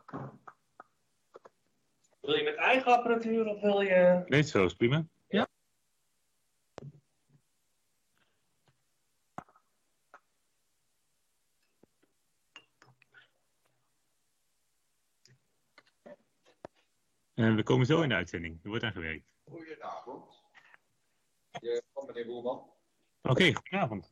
Wil je met eigen apparatuur of wil je... Nee, zo is prima. Ja. We komen zo in de uitzending. Er wordt aan gewerkt. Goedenavond. Je komt meneer Boerman. Oké, goedenavond.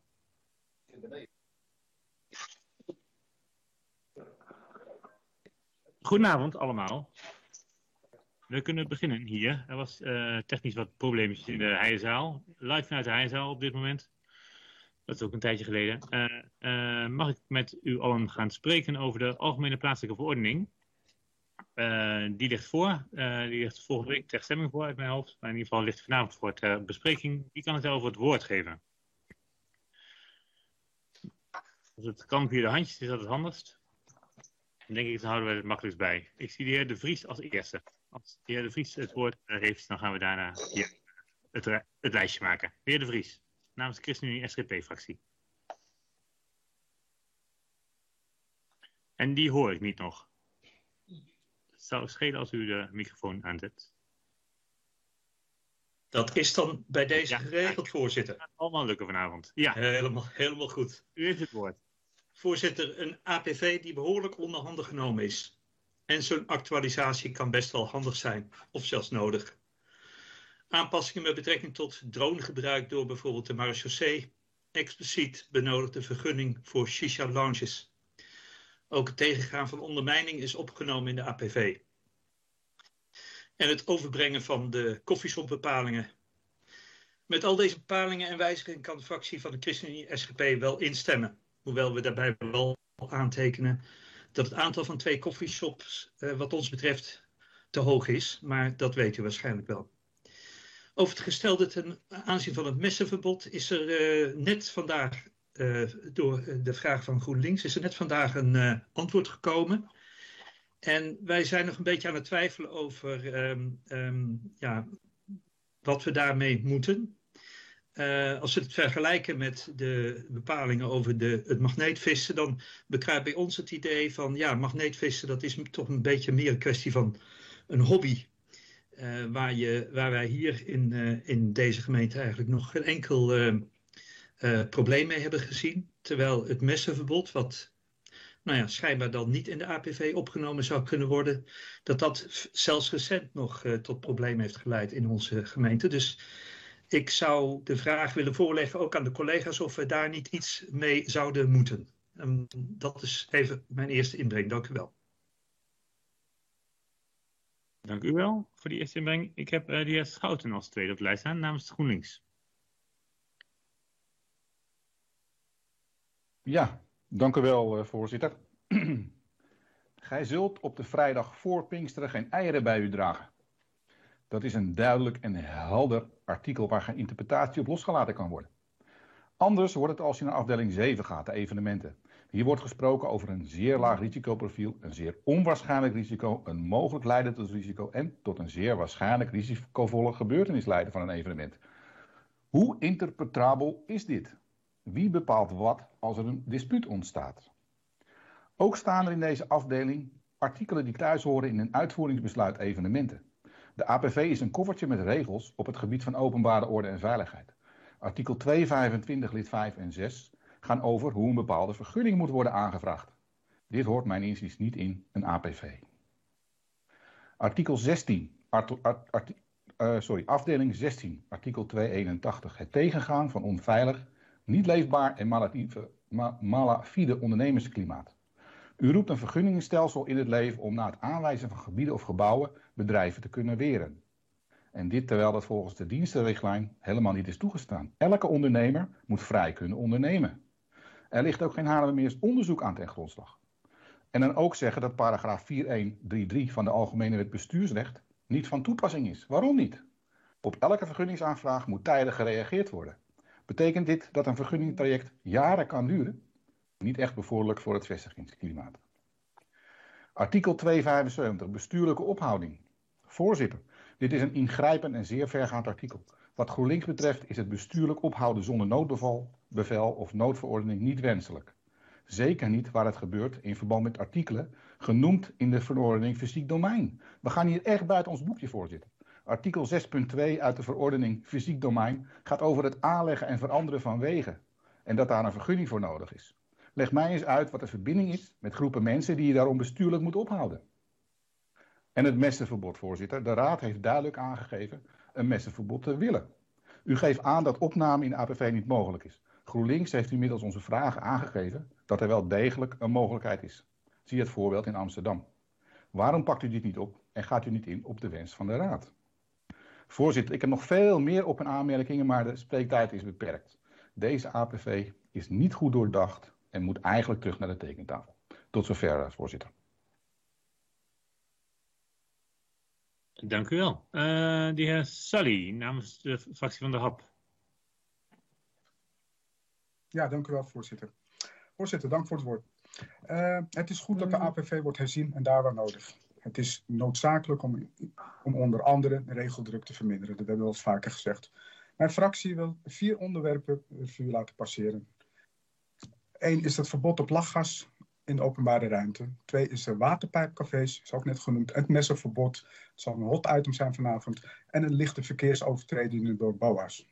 Goedenavond allemaal. We kunnen beginnen hier. Er was technisch wat probleempjes in de Heijenzaal. Live vanuit de Heijenzaal op dit moment. Dat is ook een tijdje geleden. Mag ik met u allen gaan spreken over de Algemene Plaatselijke Verordening? Die ligt voor. Die ligt volgende week ter stemming voor uit mijn hoofd. Maar in ieder geval ligt vanavond voor ter bespreking. Wie kan het over het woord geven? Als het kan via de handjes is dat het handigst. Dan denk ik, dan houden we het makkelijkst bij. Ik zie de heer De Vries als eerste. Als de heer De Vries het woord heeft, dan gaan we daarna hier het lijstje maken. De heer De Vries, namens de ChristenUnie SGP-fractie. En die hoor ik niet nog. Het zou schelen als u de microfoon aanzet. Dat is dan bij deze geregeld, voorzitter. Het gaat allemaal lukken vanavond. Ja, Helemaal goed. u heeft het woord. Voorzitter, een APV die behoorlijk onder handen genomen is. En zo'n actualisatie kan best wel handig zijn, of zelfs nodig. Aanpassingen met betrekking tot dronegebruik door bijvoorbeeld de marechaussee. Expliciet benodigde vergunning voor shisha-lounges. Ook het tegengaan van ondermijning is opgenomen in de APV. En het overbrengen van de koffieshopbepalingen. Met al deze bepalingen en wijzigingen kan de fractie van de ChristenUnie SGP wel instemmen. Hoewel we daarbij wel aantekenen dat het aantal van 2 coffeeshops wat ons betreft te hoog is. Maar dat weet u waarschijnlijk wel. Over het gestelde ten aanzien van het messenverbod is er net vandaag, door de vraag van GroenLinks, is er net vandaag een antwoord gekomen. En wij zijn nog een beetje aan het twijfelen over wat we daarmee moeten. Als we het vergelijken met de bepalingen over het magneetvissen, dan bekruipt bij ons het idee van ja, magneetvissen, dat is toch een beetje meer een kwestie van een hobby. Waar wij hier in deze gemeente eigenlijk nog geen enkel probleem mee hebben gezien. Terwijl het messenverbod, wat schijnbaar dan niet in de APV opgenomen zou kunnen worden, dat zelfs recent nog tot problemen heeft geleid in onze gemeente. Dus ik zou de vraag willen voorleggen, ook aan de collega's, of we daar niet iets mee zouden moeten. Dat is even mijn eerste inbreng. Dank u wel. Dank u wel voor die eerste inbreng. Ik heb de heer Schouten als tweede op de lijst staan, namens GroenLinks. Ja, dank u wel, voorzitter. Gij zult op de vrijdag voor Pinksteren geen eieren bij u dragen. Dat is een duidelijk en helder artikel waar geen interpretatie op losgelaten kan worden. Anders wordt het als je naar afdeling 7 gaat, de evenementen. Hier wordt gesproken over een zeer laag risicoprofiel, een zeer onwaarschijnlijk risico, een mogelijk leiden tot risico en tot een zeer waarschijnlijk risicovolle gebeurtenis leiden van een evenement. Hoe interpretabel is dit? Wie bepaalt wat als er een dispuut ontstaat? Ook staan er in deze afdeling artikelen die thuis horen in een uitvoeringsbesluit evenementen. De APV is een koffertje met regels op het gebied van openbare orde en veiligheid. Artikel 225 lid 5 en 6 gaan over hoe een bepaalde vergunning moet worden aangevraagd. Dit hoort mijn inziens niet in een APV. Artikel 16, afdeling 16, artikel 281. Het tegengaan van onveilig, niet leefbaar en malafide ondernemersklimaat. U roept een vergunningenstelsel in het leven om na het aanwijzen van gebieden of gebouwen bedrijven te kunnen weren. En dit terwijl dat volgens de dienstenrichtlijn helemaal niet is toegestaan. Elke ondernemer moet vrij kunnen ondernemen. Er ligt ook geen Haarlemmermeers onderzoek aan ten grondslag. En dan ook zeggen dat paragraaf 4133 van de Algemene Wet Bestuursrecht niet van toepassing is. Waarom niet? Op elke vergunningsaanvraag moet tijdig gereageerd worden. Betekent dit dat een vergunningtraject jaren kan duren? Niet echt bevorderlijk voor het vestigingsklimaat. Artikel 275, bestuurlijke ophouding. Voorzitter, dit is een ingrijpend en zeer vergaand artikel. Wat GroenLinks betreft is het bestuurlijk ophouden zonder noodbevel of noodverordening niet wenselijk. Zeker niet waar het gebeurt in verband met artikelen genoemd in de verordening fysiek domein. We gaan hier echt buiten ons boekje, voorzitter. Artikel 6.2 uit de verordening fysiek domein gaat over het aanleggen en veranderen van wegen. En dat daar een vergunning voor nodig is. Leg mij eens uit wat de verbinding is met groepen mensen die je daarom bestuurlijk moet ophouden. En het messenverbod, voorzitter. De Raad heeft duidelijk aangegeven een messenverbod te willen. U geeft aan dat opname in de APV niet mogelijk is. GroenLinks heeft u middels onze vragen aangegeven dat er wel degelijk een mogelijkheid is. Zie het voorbeeld in Amsterdam. Waarom pakt u dit niet op en gaat u niet in op de wens van de Raad? Voorzitter, ik heb nog veel meer op- en aanmerkingen, maar de spreektijd is beperkt. Deze APV is niet goed doordacht en moet eigenlijk terug naar de tekentafel. Tot zover, voorzitter. Dank u wel. De heer Sully, namens de fractie van de HAP. Ja, dank u wel, voorzitter. Voorzitter, dank voor het woord. Het is goed dat de APV wordt herzien en daar waar nodig. Het is noodzakelijk om onder andere de regeldruk te verminderen. Dat hebben we al eens vaker gezegd. Mijn fractie wil 4 onderwerpen voor u laten passeren. 1 is het verbod op lachgas in de openbare ruimte. 2 is de waterpijpcafés, is ook net genoemd. Het messenverbod, het zal een hot item zijn vanavond. En een lichte verkeersovertredingen door BOA's.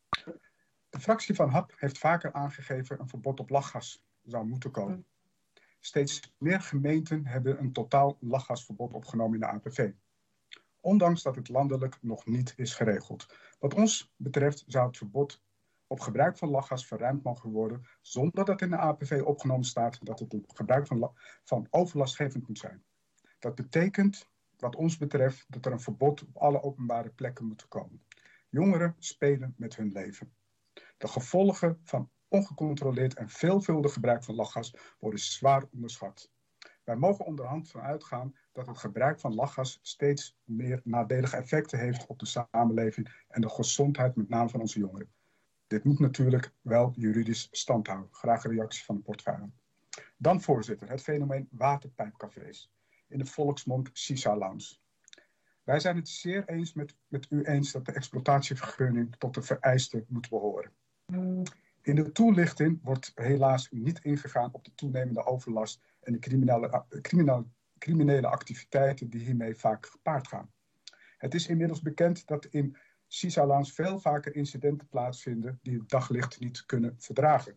De fractie van HAP heeft vaker aangegeven een verbod op lachgas zou moeten komen. Steeds meer gemeenten hebben een totaal lachgasverbod opgenomen in de APV. Ondanks dat het landelijk nog niet is geregeld. Wat ons betreft zou het verbod op gebruik van lachgas verruimd mogen worden, zonder dat in de APV opgenomen staat dat het gebruik van overlastgevend moet zijn. Dat betekent, wat ons betreft, dat er een verbod op alle openbare plekken moet komen. Jongeren spelen met hun leven. De gevolgen van ongecontroleerd en veelvuldig gebruik van lachgas worden zwaar onderschat. Wij mogen onderhand van uitgaan dat het gebruik van lachgas steeds meer nadelige effecten heeft op de samenleving en de gezondheid met name van onze jongeren. Dit moet natuurlijk wel juridisch stand houden. Graag een reactie van de portefeuille. Dan, voorzitter, het fenomeen waterpijpcafés. In de volksmond Shisha Lounge. Wij zijn het zeer eens met u eens dat de exploitatievergunning tot de vereisten moet behoren. In de toelichting wordt helaas niet ingegaan op de toenemende overlast en de criminele activiteiten die hiermee vaak gepaard gaan. Het is inmiddels bekend dat in Shisha Lounge veel vaker incidenten plaatsvinden die het daglicht niet kunnen verdragen.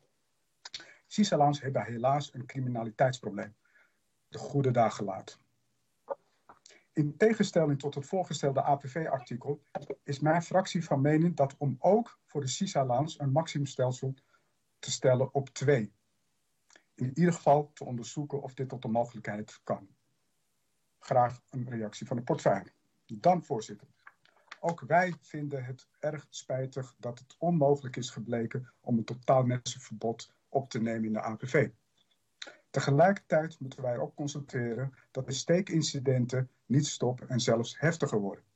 Shisha Lounge hebben helaas een criminaliteitsprobleem. De goede dagen laat. In tegenstelling tot het voorgestelde APV-artikel is mijn fractie van mening dat om ook voor de Shisha Lounge een maximumstelsel te stellen op 2. In ieder geval te onderzoeken of dit tot de mogelijkheid kan. Graag een reactie van de portefeuille. Dan, voorzitter. Ook wij vinden het erg spijtig dat het onmogelijk is gebleken om een totaal messenverbod op te nemen in de APV. Tegelijkertijd moeten wij ook constateren dat de steekincidenten niet stoppen en zelfs heftiger worden.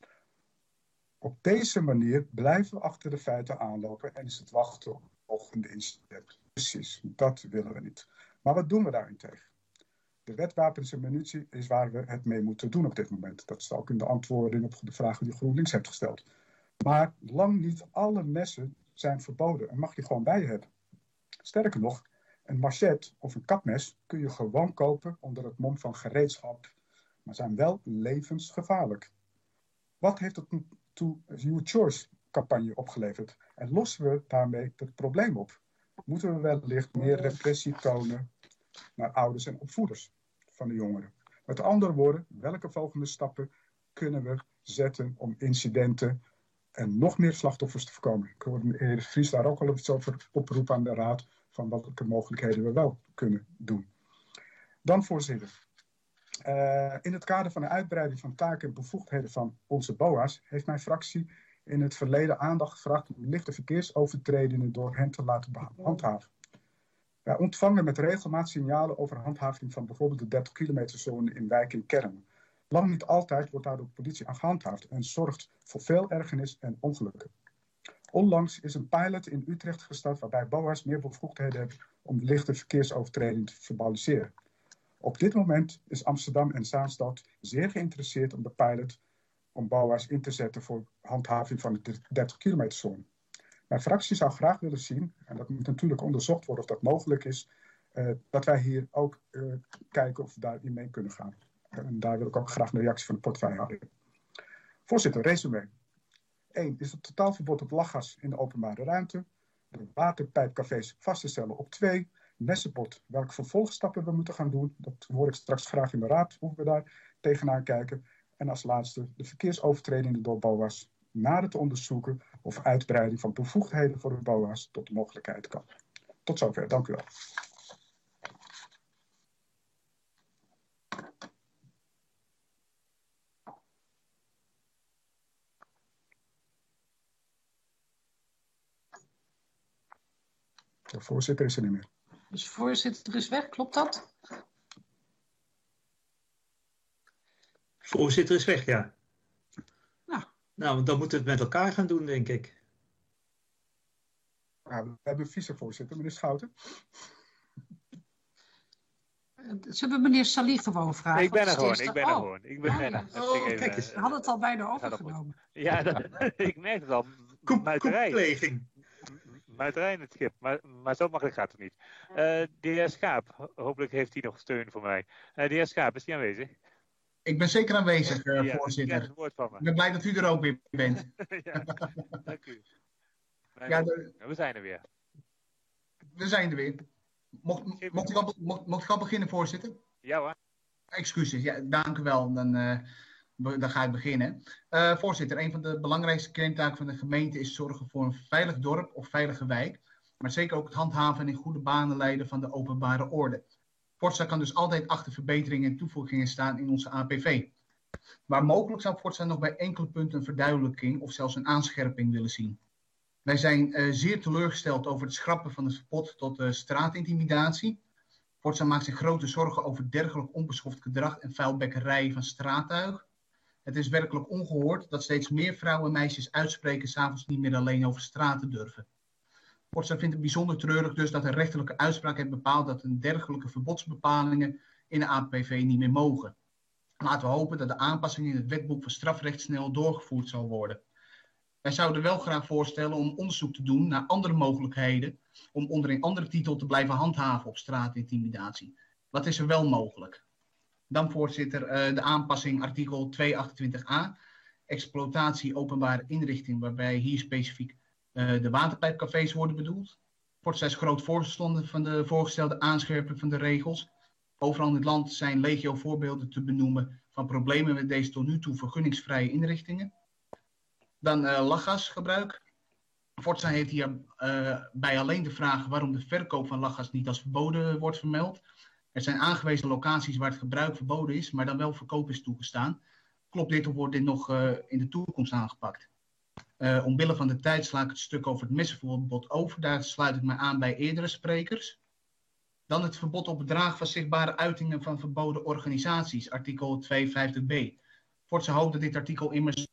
Op deze manier blijven we achter de feiten aanlopen en is het wachten op het volgende incident. Precies, dat willen we niet. Maar wat doen we daarentegen? De wet wapens en munitie is waar we het mee moeten doen op dit moment. Dat staat ook in de antwoorden op de vragen die GroenLinks heeft gesteld. Maar lang niet alle messen zijn verboden en mag je gewoon bij je hebben. Sterker nog, een machette of een kapmes kun je gewoon kopen onder het mom van gereedschap, maar zijn wel levensgevaarlijk. Wat heeft het to Your Choice campagne opgeleverd? En lossen we daarmee het probleem op? Moeten we wellicht meer repressie tonen naar ouders en opvoeders van de jongeren? Met andere woorden, welke volgende stappen kunnen we zetten om incidenten en nog meer slachtoffers te voorkomen? Ik hoorde de heer Vries daar ook al iets over oproepen aan de Raad van welke mogelijkheden we wel kunnen doen. Dan, voorzitter. In het kader van de uitbreiding van taken en bevoegdheden van onze BOA's heeft mijn fractie in het verleden aandacht gevraagd om lichte verkeersovertredingen door hen te laten handhaven. Wij ontvangen met regelmaat signalen over handhaving van bijvoorbeeld de 30 kilometer zone in wijk en kernen. Lang niet altijd wordt daar door de politie aan gehandhaafd en zorgt voor veel ergernis en ongelukken. Onlangs is een pilot in Utrecht gestart waarbij BOA's meer bevoegdheden hebben om lichte verkeersovertredingen te verbaliseren. Op dit moment is Amsterdam en Zaanstad zeer geïnteresseerd om de pilot om BOA's in te zetten voor handhaving van de 30 kilometer zone. Mijn fractie zou graag willen zien, en dat moet natuurlijk onderzocht worden of dat mogelijk is, dat wij hier ook kijken of we daarin mee kunnen gaan. En daar wil ik ook graag een reactie van de portefeuillehouder. Voorzitter, resume. 1 is het totaalverbod op lachgas in de openbare ruimte. De waterpijpcafés vast te stellen op 2. Messenbod, welke vervolgstappen we moeten gaan doen. Dat hoor ik straks graag in de raad, hoe we daar tegenaan kijken. En als laatste de verkeersovertredingen door BOA's nader te onderzoeken of uitbreiding van bevoegdheden voor de BOA's tot de mogelijkheid kan. Tot zover, dank u wel. De voorzitter is er niet meer. Dus voorzitter is weg, klopt dat? Voorzitter is weg, ja. Nou, Dan moeten we het met elkaar gaan doen, denk ik. We hebben een vicevoorzitter, meneer Schouten. zullen we meneer Salih gewoon vragen? Ik ben er Of gewoon, is het ik ben er gewoon. Ik ben er. Kijk eens. We hadden het al bijna overgenomen. Ja, ik merk het al. Koepleging. Muiterij in het schip, maar zo makkelijk gaat het niet. De heer Schaap, hopelijk heeft hij nog steun voor mij. De heer Schaap, is hij aanwezig? Ik ben zeker aanwezig, Ja, voorzitter. het woord van me. Ik ben blij dat u er ook weer bent. Ja, dank u. Ja, We zijn er weer. we zijn er weer. Mocht ik al beginnen, voorzitter? Ja hoor. Excuses, ja, dank u wel. Dan ga ik beginnen. Voorzitter, een van de belangrijkste kerntaken van de gemeente is zorgen voor een veilig dorp of veilige wijk. Maar zeker ook het handhaven en in goede banen leiden van de openbare orde. Forza kan dus altijd achter verbeteringen en toevoegingen staan in onze APV. Waar mogelijk zou Forza nog bij enkele punten een verduidelijking of zelfs een aanscherping willen zien. Wij zijn zeer teleurgesteld over het schrappen van het verbod tot straatintimidatie. Forza maakt zich grote zorgen over dergelijk onbeschoft gedrag en vuilbekkerij van straattuig. Het is werkelijk ongehoord dat steeds meer vrouwen en meisjes uitspreken 's avonds niet meer alleen over straten durven. Forza vindt het bijzonder treurig dus dat een rechterlijke uitspraak heeft bepaald dat een dergelijke verbodsbepalingen in de APV niet meer mogen. Laten we hopen dat de aanpassing in het wetboek van strafrecht snel doorgevoerd zal worden. Wij zouden wel graag voorstellen om onderzoek te doen naar andere mogelijkheden om onder een andere titel te blijven handhaven op straatintimidatie. Wat is er wel mogelijk? Dan voorzitter, de aanpassing artikel 228a, exploitatie openbare inrichting, waarbij hier specifiek de waterpijpcafés worden bedoeld. Forza is groot voorstander van de voorgestelde aanscherping van de regels. Overal in het land zijn legio voorbeelden te benoemen van problemen met deze tot nu toe vergunningsvrije inrichtingen. Dan lachgasgebruik. Forza heeft hierbij alleen de vraag waarom de verkoop van lachgas niet als verboden wordt vermeld. Er zijn aangewezen locaties waar het gebruik verboden is, maar dan wel verkoop is toegestaan. Klopt dit of wordt dit nog in de toekomst aangepakt? Omwille van de tijd sla ik het stuk over het messenverbod over. Daar sluit ik me aan bij eerdere sprekers. Dan het verbod op het dragen van zichtbare uitingen van verboden organisaties, artikel 250b. Forza hoopt dat dit artikel immers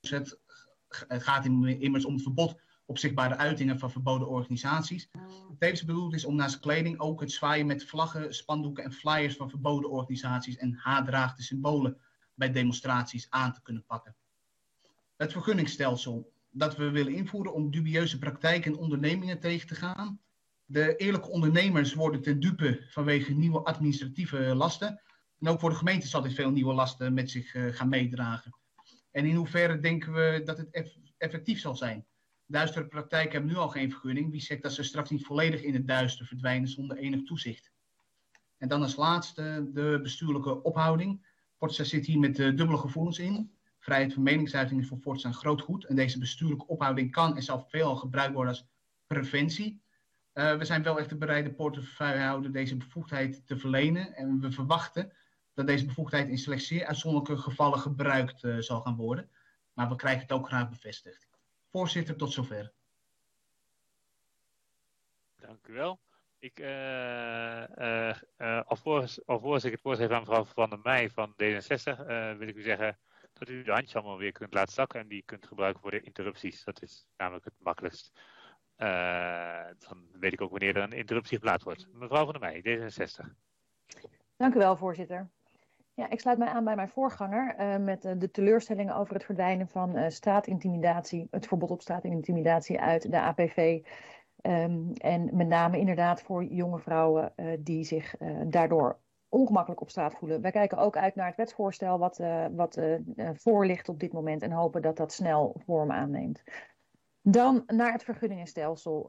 gaat immers om het verbod op zichtbare uitingen van verboden organisaties. Tevens bedoeld is om naast kleding ook het zwaaien met vlaggen, spandoeken en flyers van verboden organisaties en haatdraagde symbolen bij demonstraties aan te kunnen pakken. Het vergunningsstelsel dat we willen invoeren om dubieuze praktijken en ondernemingen tegen te gaan. De eerlijke ondernemers worden ten dupe vanwege nieuwe administratieve lasten. En ook voor de gemeente zal dit veel nieuwe lasten met zich gaan meedragen. En in hoeverre denken we dat het effectief zal zijn? Duistere praktijken hebben nu al geen vergunning. Wie zegt dat ze straks niet volledig in het duister verdwijnen zonder enig toezicht? En dan als laatste de bestuurlijke ophouding. Forza zit hier met dubbele gevoelens in. Vrijheid van meningsuiting is voor Forza een groot goed. En deze bestuurlijke ophouding kan en zal veelal gebruikt worden als preventie. We zijn wel echt bereid de portefeuillehouder deze bevoegdheid te verlenen. En we verwachten dat deze bevoegdheid in slechts zeer uitzonderlijke gevallen gebruikt zal gaan worden. Maar we krijgen het ook graag bevestigd. Voorzitter, tot zover. Dank u wel. Alvorens ik het woord geef aan mevrouw Van der Meij van D66, wil ik u zeggen dat u de handjes allemaal weer kunt laten zakken en die kunt gebruiken voor de interrupties. Dat is namelijk het makkelijkst. Dan weet ik ook wanneer er een interruptie geplaatst wordt. Mevrouw Van der Meij, D66. Dank u wel, voorzitter. Ja, ik sluit mij aan bij mijn voorganger met de teleurstellingen over het verdwijnen van straatintimidatie, het verbod op straatintimidatie uit de APV. En met name inderdaad voor jonge vrouwen die zich daardoor ongemakkelijk op straat voelen. Wij kijken ook uit naar het wetsvoorstel wat voor ligt op dit moment en hopen dat dat snel vorm aanneemt. Dan naar het vergunningenstelsel.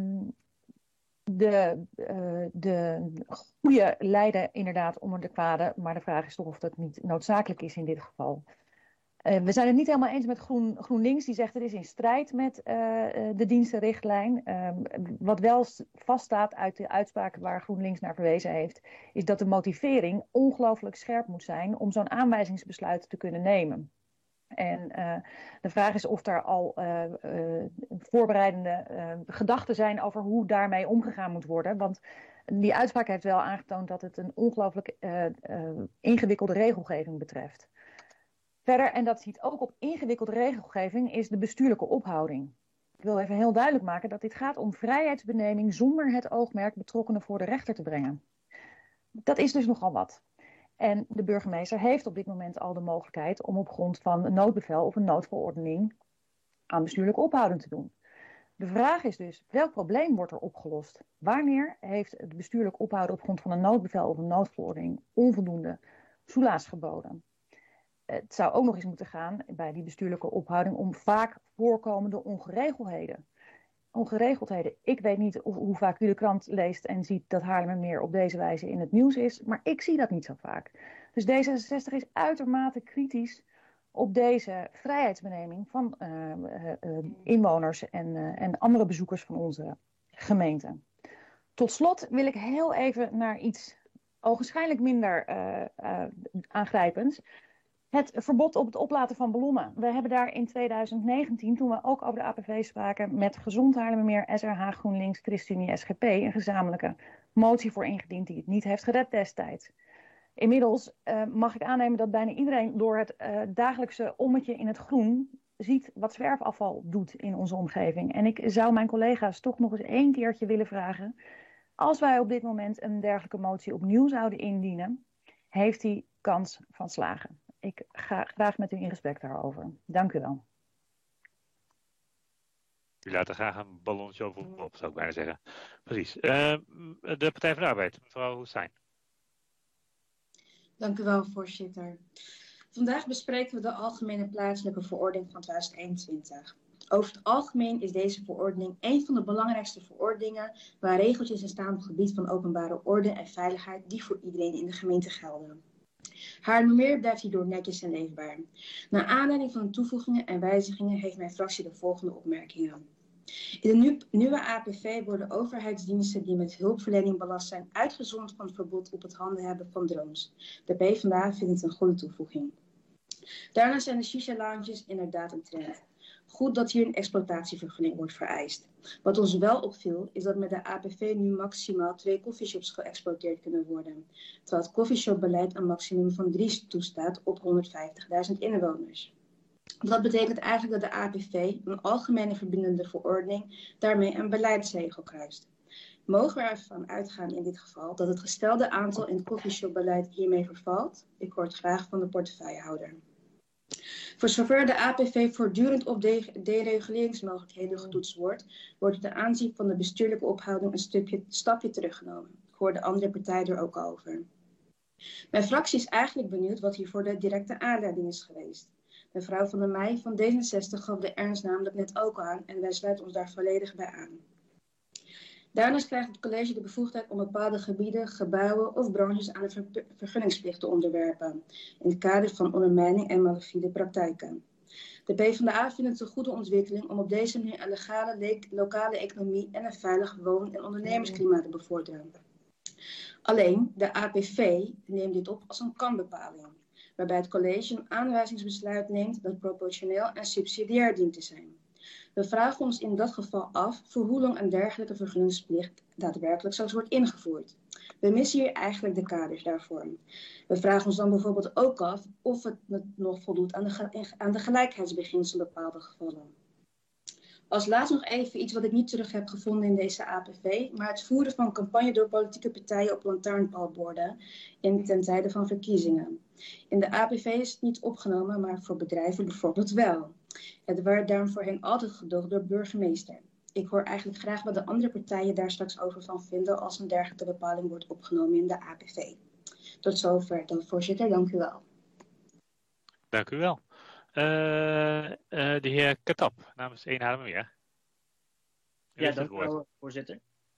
De goede lijden inderdaad onder de kwade, maar de vraag is toch of dat niet noodzakelijk is in dit geval. We zijn het niet helemaal eens met GroenLinks, die zegt het is in strijd met de dienstenrichtlijn. Wat wel vaststaat uit de uitspraken waar GroenLinks naar verwezen heeft, is dat de motivering ongelooflijk scherp moet zijn om zo'n aanwijzingsbesluit te kunnen nemen. En de vraag is of daar al voorbereidende gedachten zijn over hoe daarmee omgegaan moet worden. Want die uitspraak heeft wel aangetoond dat het een ongelooflijk ingewikkelde regelgeving betreft. Verder, en dat ziet ook op ingewikkelde regelgeving, is de bestuurlijke ophouding. Ik wil even heel duidelijk maken dat dit gaat om vrijheidsbeneming zonder het oogmerk betrokkenen voor de rechter te brengen. Dat is dus nogal wat. En de burgemeester heeft op dit moment al de mogelijkheid om op grond van een noodbevel of een noodverordening aan bestuurlijke ophouding te doen. De vraag is dus, welk probleem wordt er opgelost? Wanneer heeft het bestuurlijk ophouden op grond van een noodbevel of een noodverordening onvoldoende soelaas geboden? Het zou ook nog eens moeten gaan bij die bestuurlijke ophouding om vaak voorkomende ongeregeldheden. Ik weet niet hoe vaak u de krant leest en ziet dat Haarlemmermeer op deze wijze in het nieuws is, maar ik zie dat niet zo vaak. Dus D66 is uitermate kritisch op deze vrijheidsbeneming van inwoners en andere bezoekers van onze gemeente. Tot slot wil ik heel even naar iets ogenschijnlijk minder aangrijpends. Het verbod op het oplaten van ballonnen. We hebben daar in 2019, toen we ook over de APV spraken, met Gezond Haarlemmermeer, SRH, GroenLinks, ChristenUnie, SGP, een gezamenlijke motie voor ingediend die het niet heeft gered destijds. Inmiddels mag ik aannemen dat bijna iedereen door het dagelijkse ommetje in het groen ziet wat zwerfafval doet in onze omgeving. En ik zou mijn collega's toch nog eens 1 keertje willen vragen, als wij op dit moment een dergelijke motie opnieuw zouden indienen, heeft die kans van slagen. Ik ga graag met u in gesprek daarover. Dank u wel. U laat er graag een ballonnetje over op, zou ik bijna zeggen. Precies. De Partij van de Arbeid, mevrouw Hoestijn. Dank u wel, voorzitter. Vandaag bespreken we de Algemene Plaatselijke Verordening van 2021. Over het algemeen is deze verordening een van de belangrijkste verordeningen waar regeltjes in staan op het gebied van openbare orde en veiligheid die voor iedereen in de gemeente gelden. Haarlemmermeer blijft hierdoor netjes en leefbaar. Naar aanleiding van de toevoegingen en wijzigingen heeft mijn fractie de volgende opmerkingen. In de nieuwe APV worden overheidsdiensten die met hulpverlening belast zijn uitgezonderd van het verbod op het handen hebben van drones. De PvdA vindt het een goede toevoeging. Daarnaast zijn de shisha-lounges inderdaad een trend. Goed dat hier een exploitatievergunning wordt vereist. Wat ons wel opviel is dat met de APV nu maximaal 2 coffeeshops geëxploiteerd kunnen worden. Terwijl het coffeeshopbeleid een maximum van 3 toestaat op 150.000 inwoners. Dat betekent eigenlijk dat de APV, een algemene verbindende verordening, daarmee een beleidsregel kruist. Mogen we ervan uitgaan in dit geval dat het gestelde aantal in het coffeeshopbeleid hiermee vervalt? Ik hoor het graag van de portefeuillehouder. Voor zover de APV voortdurend op dereguleringsmogelijkheden getoetst wordt, wordt het ten aanzien van de bestuurlijke ophouding een stapje teruggenomen. Ik hoor de andere partij er ook over. Mijn fractie is eigenlijk benieuwd wat hiervoor de directe aanleiding is geweest. Mevrouw Van der Meij van D66 gaf de ernst namelijk net ook aan en wij sluiten ons daar volledig bij aan. Daarnaast krijgt het college de bevoegdheid om bepaalde gebieden, gebouwen of branches aan de vergunningsplicht te onderwerpen, in het kader van ondermijning en malafide praktijken. De PvdA vindt het een goede ontwikkeling om op deze manier een legale lokale economie en een veilig woon- en ondernemersklimaat te bevorderen. Alleen, de APV neemt dit op als een kan-bepaling, waarbij het college een aanwijzingsbesluit neemt dat proportioneel en subsidiair dient te zijn. We vragen ons in dat geval af voor hoe lang een dergelijke vergunningsplicht daadwerkelijk straks wordt ingevoerd. We missen hier eigenlijk de kaders daarvoor. We vragen ons dan bijvoorbeeld ook af of het nog voldoet aan de gelijkheidsbeginselen in bepaalde gevallen. Als laatst nog even iets wat ik niet terug heb gevonden in deze APV, maar het voeren van campagne door politieke partijen op lantaarnpaalborden ten tijde van verkiezingen. In de APV is het niet opgenomen, maar voor bedrijven bijvoorbeeld wel. Het werd daarom voorheen altijd gedoogd door burgemeester. Ik hoor eigenlijk graag wat de andere partijen daar straks over van vinden als een dergelijke bepaling wordt opgenomen in de APV. Tot zover dan, voorzitter. Dank u wel. Dank u wel. De heer Katap, namens Eenhaarlemmermeer. Ja, dank u wel, voorzitter.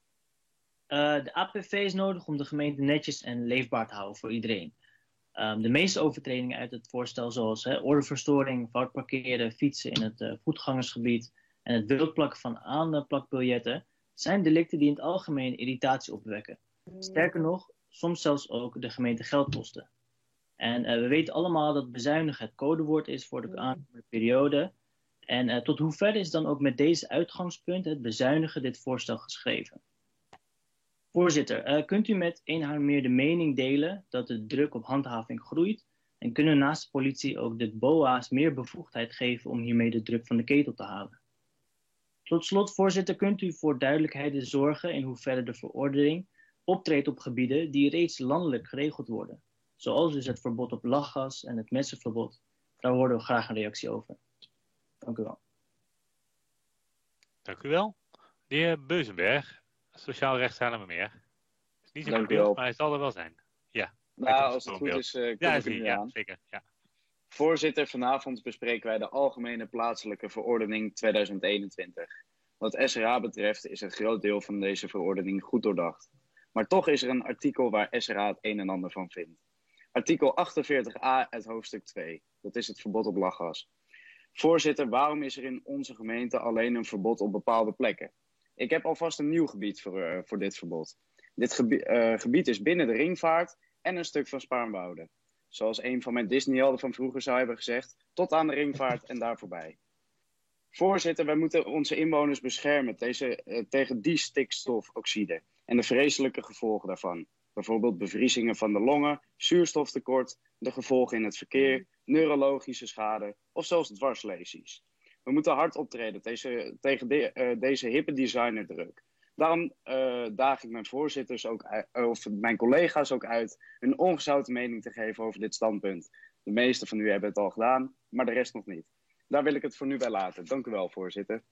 De APV is nodig om de gemeente netjes en leefbaar te houden voor iedereen. De meeste overtredingen uit het voorstel, zoals ordeverstoring, fout parkeren, fietsen in het voetgangersgebied en het wildplakken van aanplakbiljetten, zijn delicten die in het algemeen irritatie opwekken. Sterker nog, soms zelfs ook de gemeente geld kosten. En we weten allemaal dat bezuinigen het codewoord is voor de aankomende periode. En tot hoever is dan ook met deze uitgangspunt het bezuinigen dit voorstel geschreven? Voorzitter, kunt u met Eenhaarlemmermeer de mening delen dat de druk op handhaving groeit? En kunnen naast de politie ook de BOA's meer bevoegdheid geven om hiermee de druk van de ketel te halen? Tot slot, voorzitter, kunt u voor duidelijkheid zorgen in hoeverre de verordening optreedt op gebieden die reeds landelijk geregeld worden? Zoals dus het verbod op lachgas en het messenverbod. Daar horen we graag een reactie over. Dank u wel. Dank u wel. De heer Beuzenberg, Sociaal Recht Haarlemmermeer. Is niet in beeld, maar hij zal er wel zijn. Ja. Nou, als het goed is, kom ik er nu aan. Zeker. Ja. Voorzitter, vanavond bespreken wij de Algemene Plaatselijke Verordening 2021. Wat SRA betreft is een groot deel van deze verordening goed doordacht. Maar toch is er een artikel waar SRA het een en ander van vindt. Artikel 48a uit hoofdstuk 2. Dat is het verbod op lachgas. Voorzitter, waarom is er in onze gemeente alleen een verbod op bepaalde plekken? Ik heb alvast een nieuw gebied voor dit verbod. Dit gebied is binnen de ringvaart en een stuk van Spaarnwoude. Zoals een van mijn Disney-helden van vroeger zou hebben gezegd, tot aan de ringvaart en daar voorbij. Voorzitter, wij moeten onze inwoners beschermen tegen die stikstofoxide en de vreselijke gevolgen daarvan. Bijvoorbeeld bevriezingen van de longen, zuurstoftekort, de gevolgen in het verkeer, neurologische schade of zelfs dwarslesies. We moeten hard optreden tegen deze hippe designerdruk. Daarom daag ik mijn voorzitters of mijn collega's ook uit een ongezouten mening te geven over dit standpunt. De meeste van u hebben het al gedaan, maar de rest nog niet. Daar wil ik het voor nu bij laten. Dank u wel, voorzitter.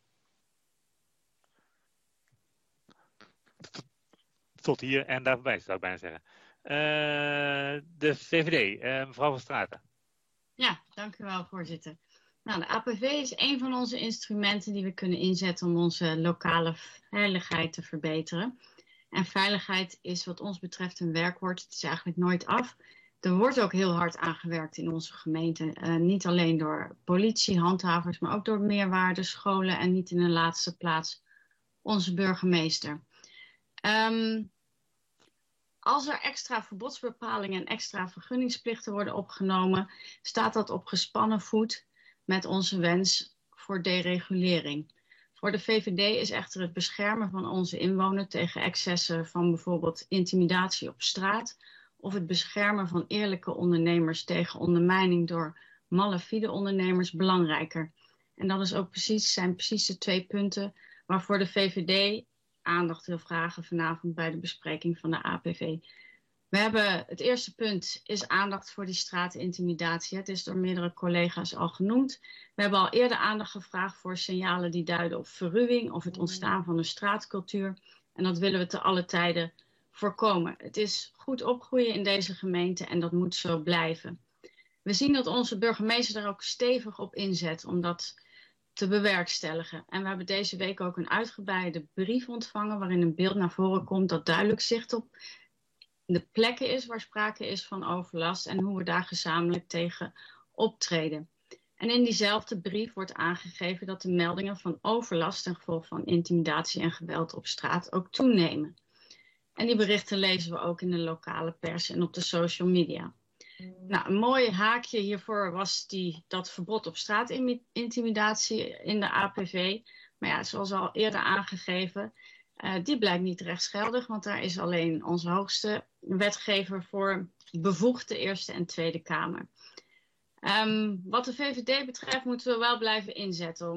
Tot hier en daarbij zou ik bijna zeggen. De VVD, mevrouw van Straten. Ja, dank u wel, voorzitter. Nou, de APV is een van onze instrumenten die we kunnen inzetten om onze lokale veiligheid te verbeteren. En veiligheid is wat ons betreft een werkwoord. Het is eigenlijk nooit af. Er wordt ook heel hard aangewerkt in onze gemeente. Niet alleen door politie, handhavers, maar ook door meerwaarden, scholen en niet in de laatste plaats onze burgemeester. Als er extra verbodsbepalingen en extra vergunningsplichten worden opgenomen, staat dat op gespannen voet met onze wens voor deregulering. Voor de VVD is echter het beschermen van onze inwoners tegen excessen van bijvoorbeeld intimidatie op straat of het beschermen van eerlijke ondernemers tegen ondermijning door malafide ondernemers belangrijker. En dat is ook zijn precies de 2 punten waarvoor de VVD aandacht wil vragen vanavond bij de bespreking van de APV. We hebben het eerste punt is aandacht voor die straatintimidatie. Het is door meerdere collega's al genoemd. We hebben al eerder aandacht gevraagd voor signalen die duiden op verruwing of het ontstaan van een straatcultuur. En dat willen we te alle tijden voorkomen. Het is goed opgroeien in deze gemeente en dat moet zo blijven. We zien dat onze burgemeester daar ook stevig op inzet om dat te bewerkstelligen. En we hebben deze week ook een uitgebreide brief ontvangen waarin een beeld naar voren komt dat duidelijk zicht op de plekken is waar sprake is van overlast en hoe we daar gezamenlijk tegen optreden. En in diezelfde brief wordt aangegeven dat de meldingen van overlast ten gevolge van intimidatie en geweld op straat ook toenemen. En die berichten lezen we ook in de lokale pers en op de social media. Nou, een mooi haakje hiervoor was dat verbod op straatintimidatie in de APV. Maar ja, zoals al eerder aangegeven, die blijkt niet rechtsgeldig, want daar is alleen onze hoogste wetgever voor bevoegd, de Eerste en Tweede Kamer. Wat de VVD betreft moeten we wel blijven inzetten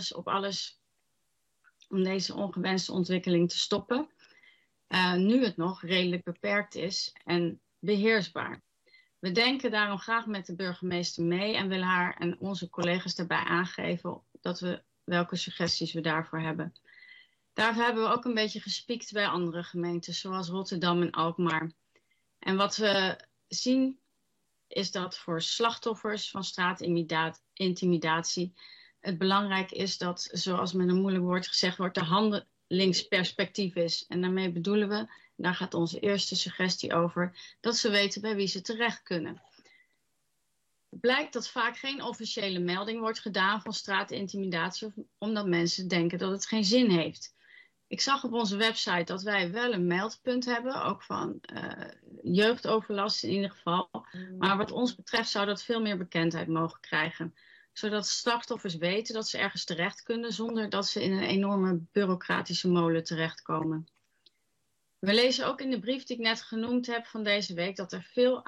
om deze ongewenste ontwikkeling te stoppen. Nu het nog redelijk beperkt is en beheersbaar. We denken daarom graag met de burgemeester mee en willen haar en onze collega's daarbij aangeven welke suggesties we daarvoor hebben. Daar hebben we ook een beetje gespiekt bij andere gemeenten, zoals Rotterdam en Alkmaar. En wat we zien is dat voor slachtoffers van straatintimidatie het belangrijk is dat, zoals met een moeilijk woord gezegd wordt, de handelingsperspectief is. En daarmee bedoelen we, daar gaat onze eerste suggestie over, dat ze weten bij wie ze terecht kunnen. Het blijkt dat vaak geen officiële melding wordt gedaan van straatintimidatie, omdat mensen denken dat het geen zin heeft. Ik zag op onze website dat wij wel een meldpunt hebben, ook van jeugdoverlast in ieder geval. Maar wat ons betreft zou dat veel meer bekendheid mogen krijgen. Zodat slachtoffers weten dat ze ergens terecht kunnen zonder dat ze in een enorme bureaucratische molen terechtkomen. We lezen ook in de brief die ik net genoemd heb van deze week dat er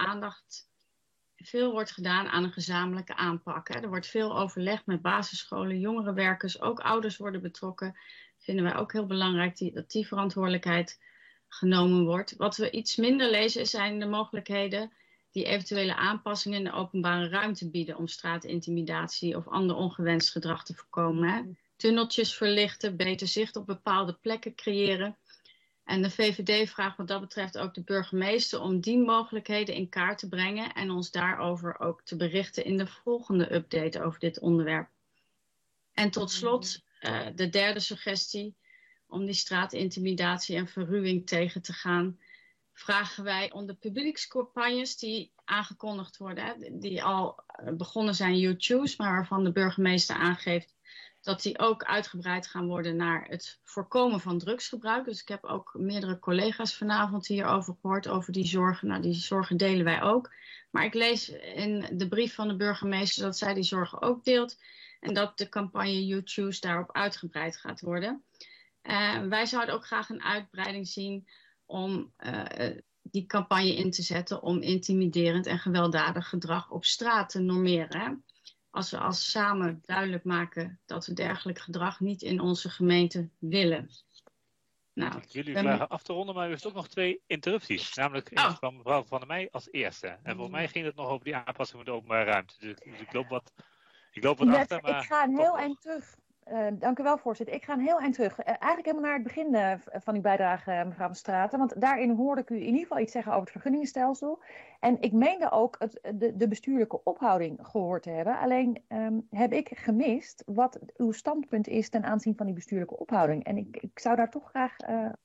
veel wordt gedaan aan een gezamenlijke aanpak. Er wordt veel overlegd met basisscholen, jongerenwerkers, ook ouders worden betrokken. Vinden wij ook heel belangrijk dat die verantwoordelijkheid genomen wordt. Wat we iets minder lezen zijn de mogelijkheden die eventuele aanpassingen in de openbare ruimte bieden om straatintimidatie of ander ongewenst gedrag te voorkomen. Tunneltjes verlichten, beter zicht op bepaalde plekken creëren. En de VVD vraagt wat dat betreft ook de burgemeester om die mogelijkheden in kaart te brengen en ons daarover ook te berichten in de volgende update over dit onderwerp. En tot slot de derde suggestie, om die straatintimidatie en verruwing tegen te gaan, vragen wij om de publiekscampagnes die aangekondigd worden, die al begonnen zijn YouTube's, maar waarvan de burgemeester aangeeft dat die ook uitgebreid gaan worden naar het voorkomen van drugsgebruik. Dus ik heb ook meerdere collega's vanavond hierover gehoord, over die zorgen. Nou, die zorgen delen wij ook. Maar ik lees in de brief van de burgemeester dat zij die zorgen ook deelt en dat de campagne YouTube's daarop uitgebreid gaat worden. Wij zouden ook graag een uitbreiding zien om die campagne in te zetten om intimiderend en gewelddadig gedrag op straat te normeren. Hè? Als we samen duidelijk maken dat we dergelijk gedrag niet in onze gemeente willen. Nou, jullie vragen af te ronden, maar u heeft ook nog 2 interrupties. Namelijk eerst van mevrouw Van der Meij als eerste. En volgens mij ging het nog over die aanpassing van de openbare ruimte. Dus ik loop wat achter. Maar ik ga een heel eind terug. Dank u wel, voorzitter. Ik ga een heel eind terug. Eigenlijk helemaal naar het begin van uw bijdrage, mevrouw van Straten. Want daarin hoorde ik u in ieder geval iets zeggen over het vergunningenstelsel. En ik meende ook de bestuurlijke ophouding gehoord te hebben. Alleen heb ik gemist wat uw standpunt is ten aanzien van die bestuurlijke ophouding. En ik zou daar toch graag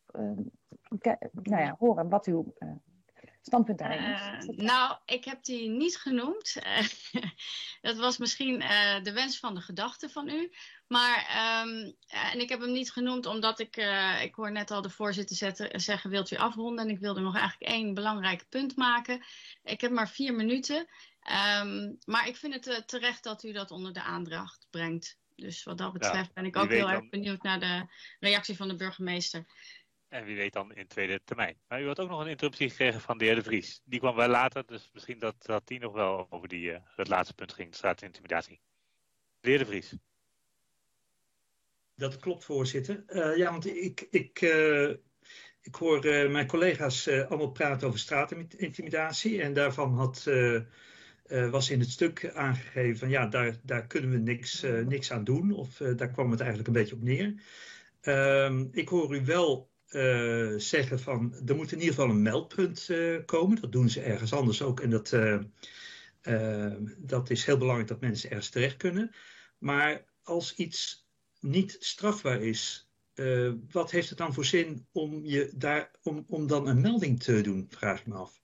horen wat uw standpunt daarin is. Nou, ik heb die niet genoemd. Dat was misschien de wens van de gedachte van u. Maar, en ik heb hem niet genoemd omdat ik hoor net al de voorzitter zeggen, wilt u afronden? En ik wilde nog eigenlijk 1 belangrijk punt maken. Ik heb maar 4 minuten. Maar ik vind het terecht dat u dat onder de aandacht brengt. Dus wat dat betreft ben ik ook heel erg benieuwd naar de reactie van de burgemeester. En wie weet dan in tweede termijn. Maar u had ook nog een interruptie gekregen van de heer De Vries. Die kwam wel later, dus misschien dat die nog wel over het laatste punt ging, de straatintimidatie. De heer De Vries. Dat klopt, voorzitter. Ja, want ik hoor mijn collega's allemaal praten over straatintimidatie. En daarvan was in het stuk aangegeven van ja, daar kunnen we niks aan doen. Of daar kwam het eigenlijk een beetje op neer. Ik hoor u wel zeggen van er moet in ieder geval een meldpunt komen. Dat doen ze ergens anders ook. En dat is heel belangrijk dat mensen ergens terecht kunnen. Maar als iets niet strafbaar is, wat heeft het dan voor zin om dan een melding te doen, vraag ik me af.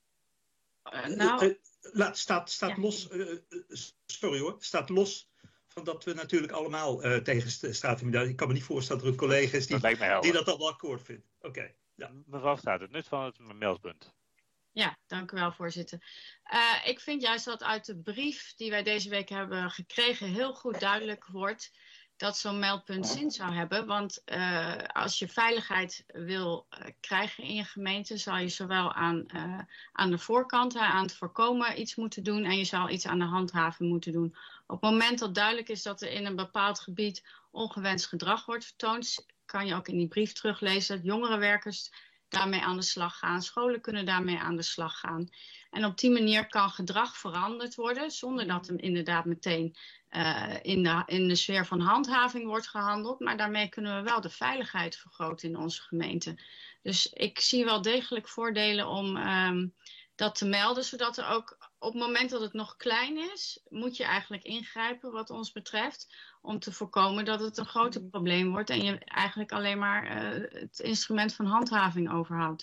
Staat los van dat we natuurlijk allemaal tegen straatintimidatie. Ik kan me niet voorstellen dat er een collega is die dat allemaal akkoord vindt. Oké. Ja. Mevrouw Staat, het nut van het meldpunt. Ja, dank u wel, voorzitter. Ik vind juist dat uit de brief die wij deze week hebben gekregen heel goed duidelijk wordt dat zo'n meldpunt zin zou hebben. Want als je veiligheid wil krijgen in je gemeente, zal je zowel aan de voorkant, aan het voorkomen iets moeten doen en je zal iets aan de handhaving moeten doen. Op het moment dat duidelijk is dat er in een bepaald gebied ongewenst gedrag wordt vertoond, kan je ook in die brief teruglezen dat jongerenwerkers daarmee aan de slag gaan. Scholen kunnen daarmee aan de slag gaan. En op die manier kan gedrag veranderd worden, zonder dat er inderdaad meteen in de sfeer van handhaving wordt gehandeld. Maar daarmee kunnen we wel de veiligheid vergroten in onze gemeente. Dus ik zie wel degelijk voordelen om dat te melden, zodat er ook op het moment dat het nog klein is, moet je eigenlijk ingrijpen wat ons betreft, om te voorkomen dat het een groter probleem wordt en je eigenlijk alleen maar het instrument van handhaving overhoudt.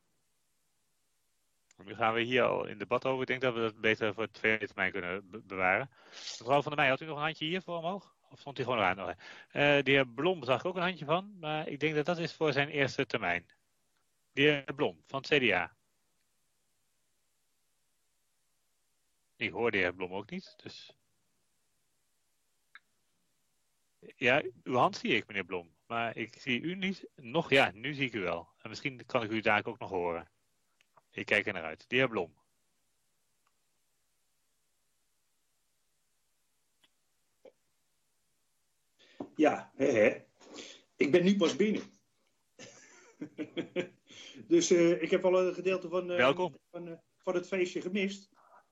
Nu gaan we hier al in debat over. Ik denk dat we dat beter voor het tweede termijn kunnen bewaren. Mevrouw van der Meij, had u nog een handje hier voor omhoog? Of stond hij gewoon aan? De heer Blom zag ik ook een handje van, maar ik denk dat dat is voor zijn eerste termijn. De heer Blom van het CDA. Ik hoor de heer Blom ook niet, dus... Ja, uw hand zie ik, meneer Blom. Maar ik zie u niet. Nog ja, nu zie ik u wel. En misschien kan ik u daar ook nog horen. Ik kijk er naar uit. De heer Blom. Ja, ik ben nu pas binnen. Dus ik heb al een gedeelte van het feestje gemist.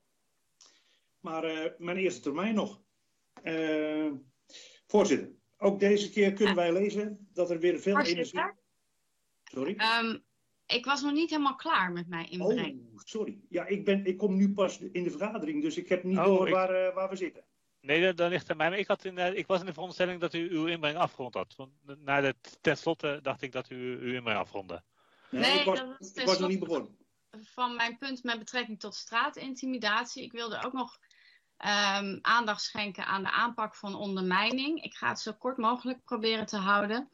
Maar mijn eerste termijn nog. Voorzitter, ook deze keer kunnen wij lezen dat er weer veel energie... Sorry? Ik was nog niet helemaal klaar met mijn inbreng. Oh, sorry. Ja, ik kom nu pas in de vergadering, dus ik heb niet door waar we zitten. Nee, dat ligt aan mij. Maar ik was in de veronderstelling dat u uw inbreng afgerond had. Want tenslotte dacht ik dat u uw inbreng afrondde. Nee, ik was nog niet begonnen. Van mijn punt met betrekking tot straatintimidatie. Ik wilde ook nog aandacht schenken aan de aanpak van ondermijning. Ik ga het zo kort mogelijk proberen te houden.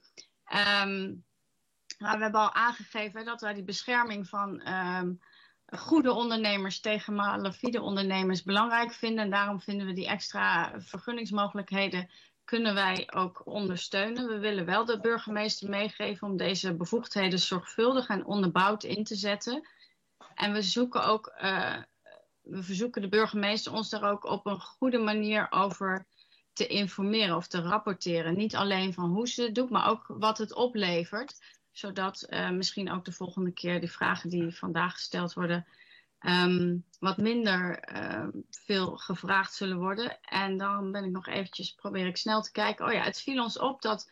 We hebben al aangegeven dat wij die bescherming van goede ondernemers tegen malafide ondernemers belangrijk vinden. En daarom vinden we die extra vergunningsmogelijkheden kunnen wij ook ondersteunen. We willen wel de burgemeester meegeven om deze bevoegdheden zorgvuldig en onderbouwd in te zetten. En we verzoeken de burgemeester ons daar ook op een goede manier over te informeren of te rapporteren. Niet alleen van hoe ze het doet, maar ook wat het oplevert. Zodat misschien ook de volgende keer die vragen die vandaag gesteld worden wat minder veel gevraagd zullen worden. En dan ben ik nog eventjes, probeer ik snel te kijken. Oh ja, het viel ons op dat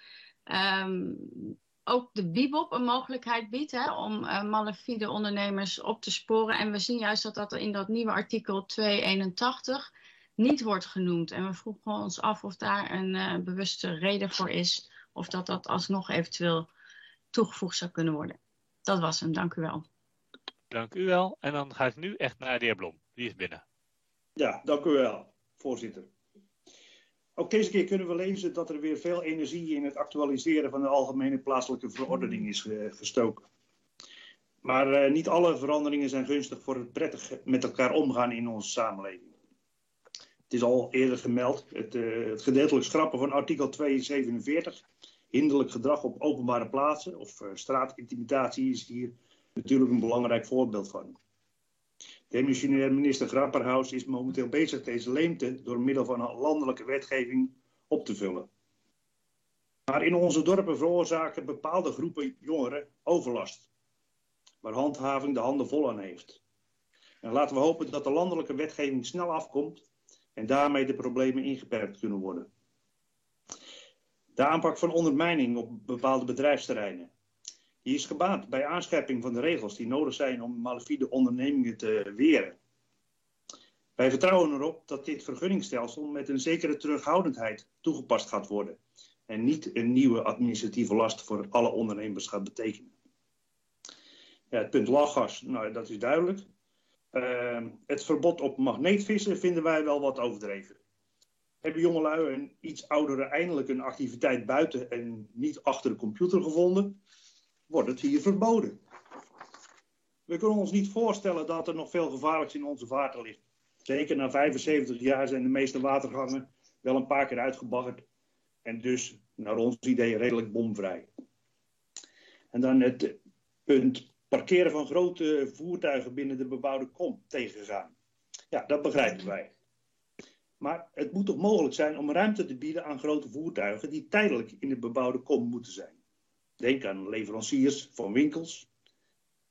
ook de BIBOP een mogelijkheid biedt om malafide ondernemers op te sporen. En we zien juist dat dat in dat nieuwe artikel 281 niet wordt genoemd. En we vroegen ons af of daar een bewuste reden voor is. Of dat alsnog eventueel toegevoegd zou kunnen worden. Dat was hem, dank u wel. Dank u wel. En dan gaat het nu echt naar de heer Blom. Die is binnen. Ja, dank u wel, voorzitter. Ook deze keer kunnen we lezen dat er weer veel energie in het actualiseren van de algemene plaatselijke verordening is gestoken. Maar niet alle veranderingen zijn gunstig voor het prettig met elkaar omgaan in onze samenleving. Het is al eerder gemeld, het gedeeltelijk schrappen van artikel 247, hinderlijk gedrag op openbare plaatsen of straatintimidatie is hier natuurlijk een belangrijk voorbeeld van. Demissionair minister Grapperhaus is momenteel bezig deze leemte door middel van een landelijke wetgeving op te vullen. Maar in onze dorpen veroorzaken bepaalde groepen jongeren overlast, waar handhaving de handen vol aan heeft. En laten we hopen dat de landelijke wetgeving snel afkomt en daarmee de problemen ingeperkt kunnen worden. De aanpak van ondermijning op bepaalde bedrijfsterreinen. Die is gebaat bij aanscherping van de regels die nodig zijn om malafide ondernemingen te weren. Wij vertrouwen erop dat dit vergunningsstelsel met een zekere terughoudendheid toegepast gaat worden en niet een nieuwe administratieve last voor alle ondernemers gaat betekenen. Ja, het punt lachgas, nou, dat is duidelijk. Het verbod op magneetvissen vinden wij wel wat overdreven. Hebben jongelui en iets ouderen eindelijk een activiteit buiten en niet achter de computer gevonden, wordt het hier verboden. We kunnen ons niet voorstellen dat er nog veel gevaarlijks in onze vaarten ligt. Zeker na 75 jaar zijn de meeste watergangen wel een paar keer uitgebaggerd en dus, naar ons idee, redelijk bomvrij. En dan het punt parkeren van grote voertuigen binnen de bebouwde kom tegengaan. Ja, dat begrijpen wij. Maar het moet toch mogelijk zijn om ruimte te bieden aan grote voertuigen die tijdelijk in de bebouwde kom moeten zijn. Denk aan leveranciers van winkels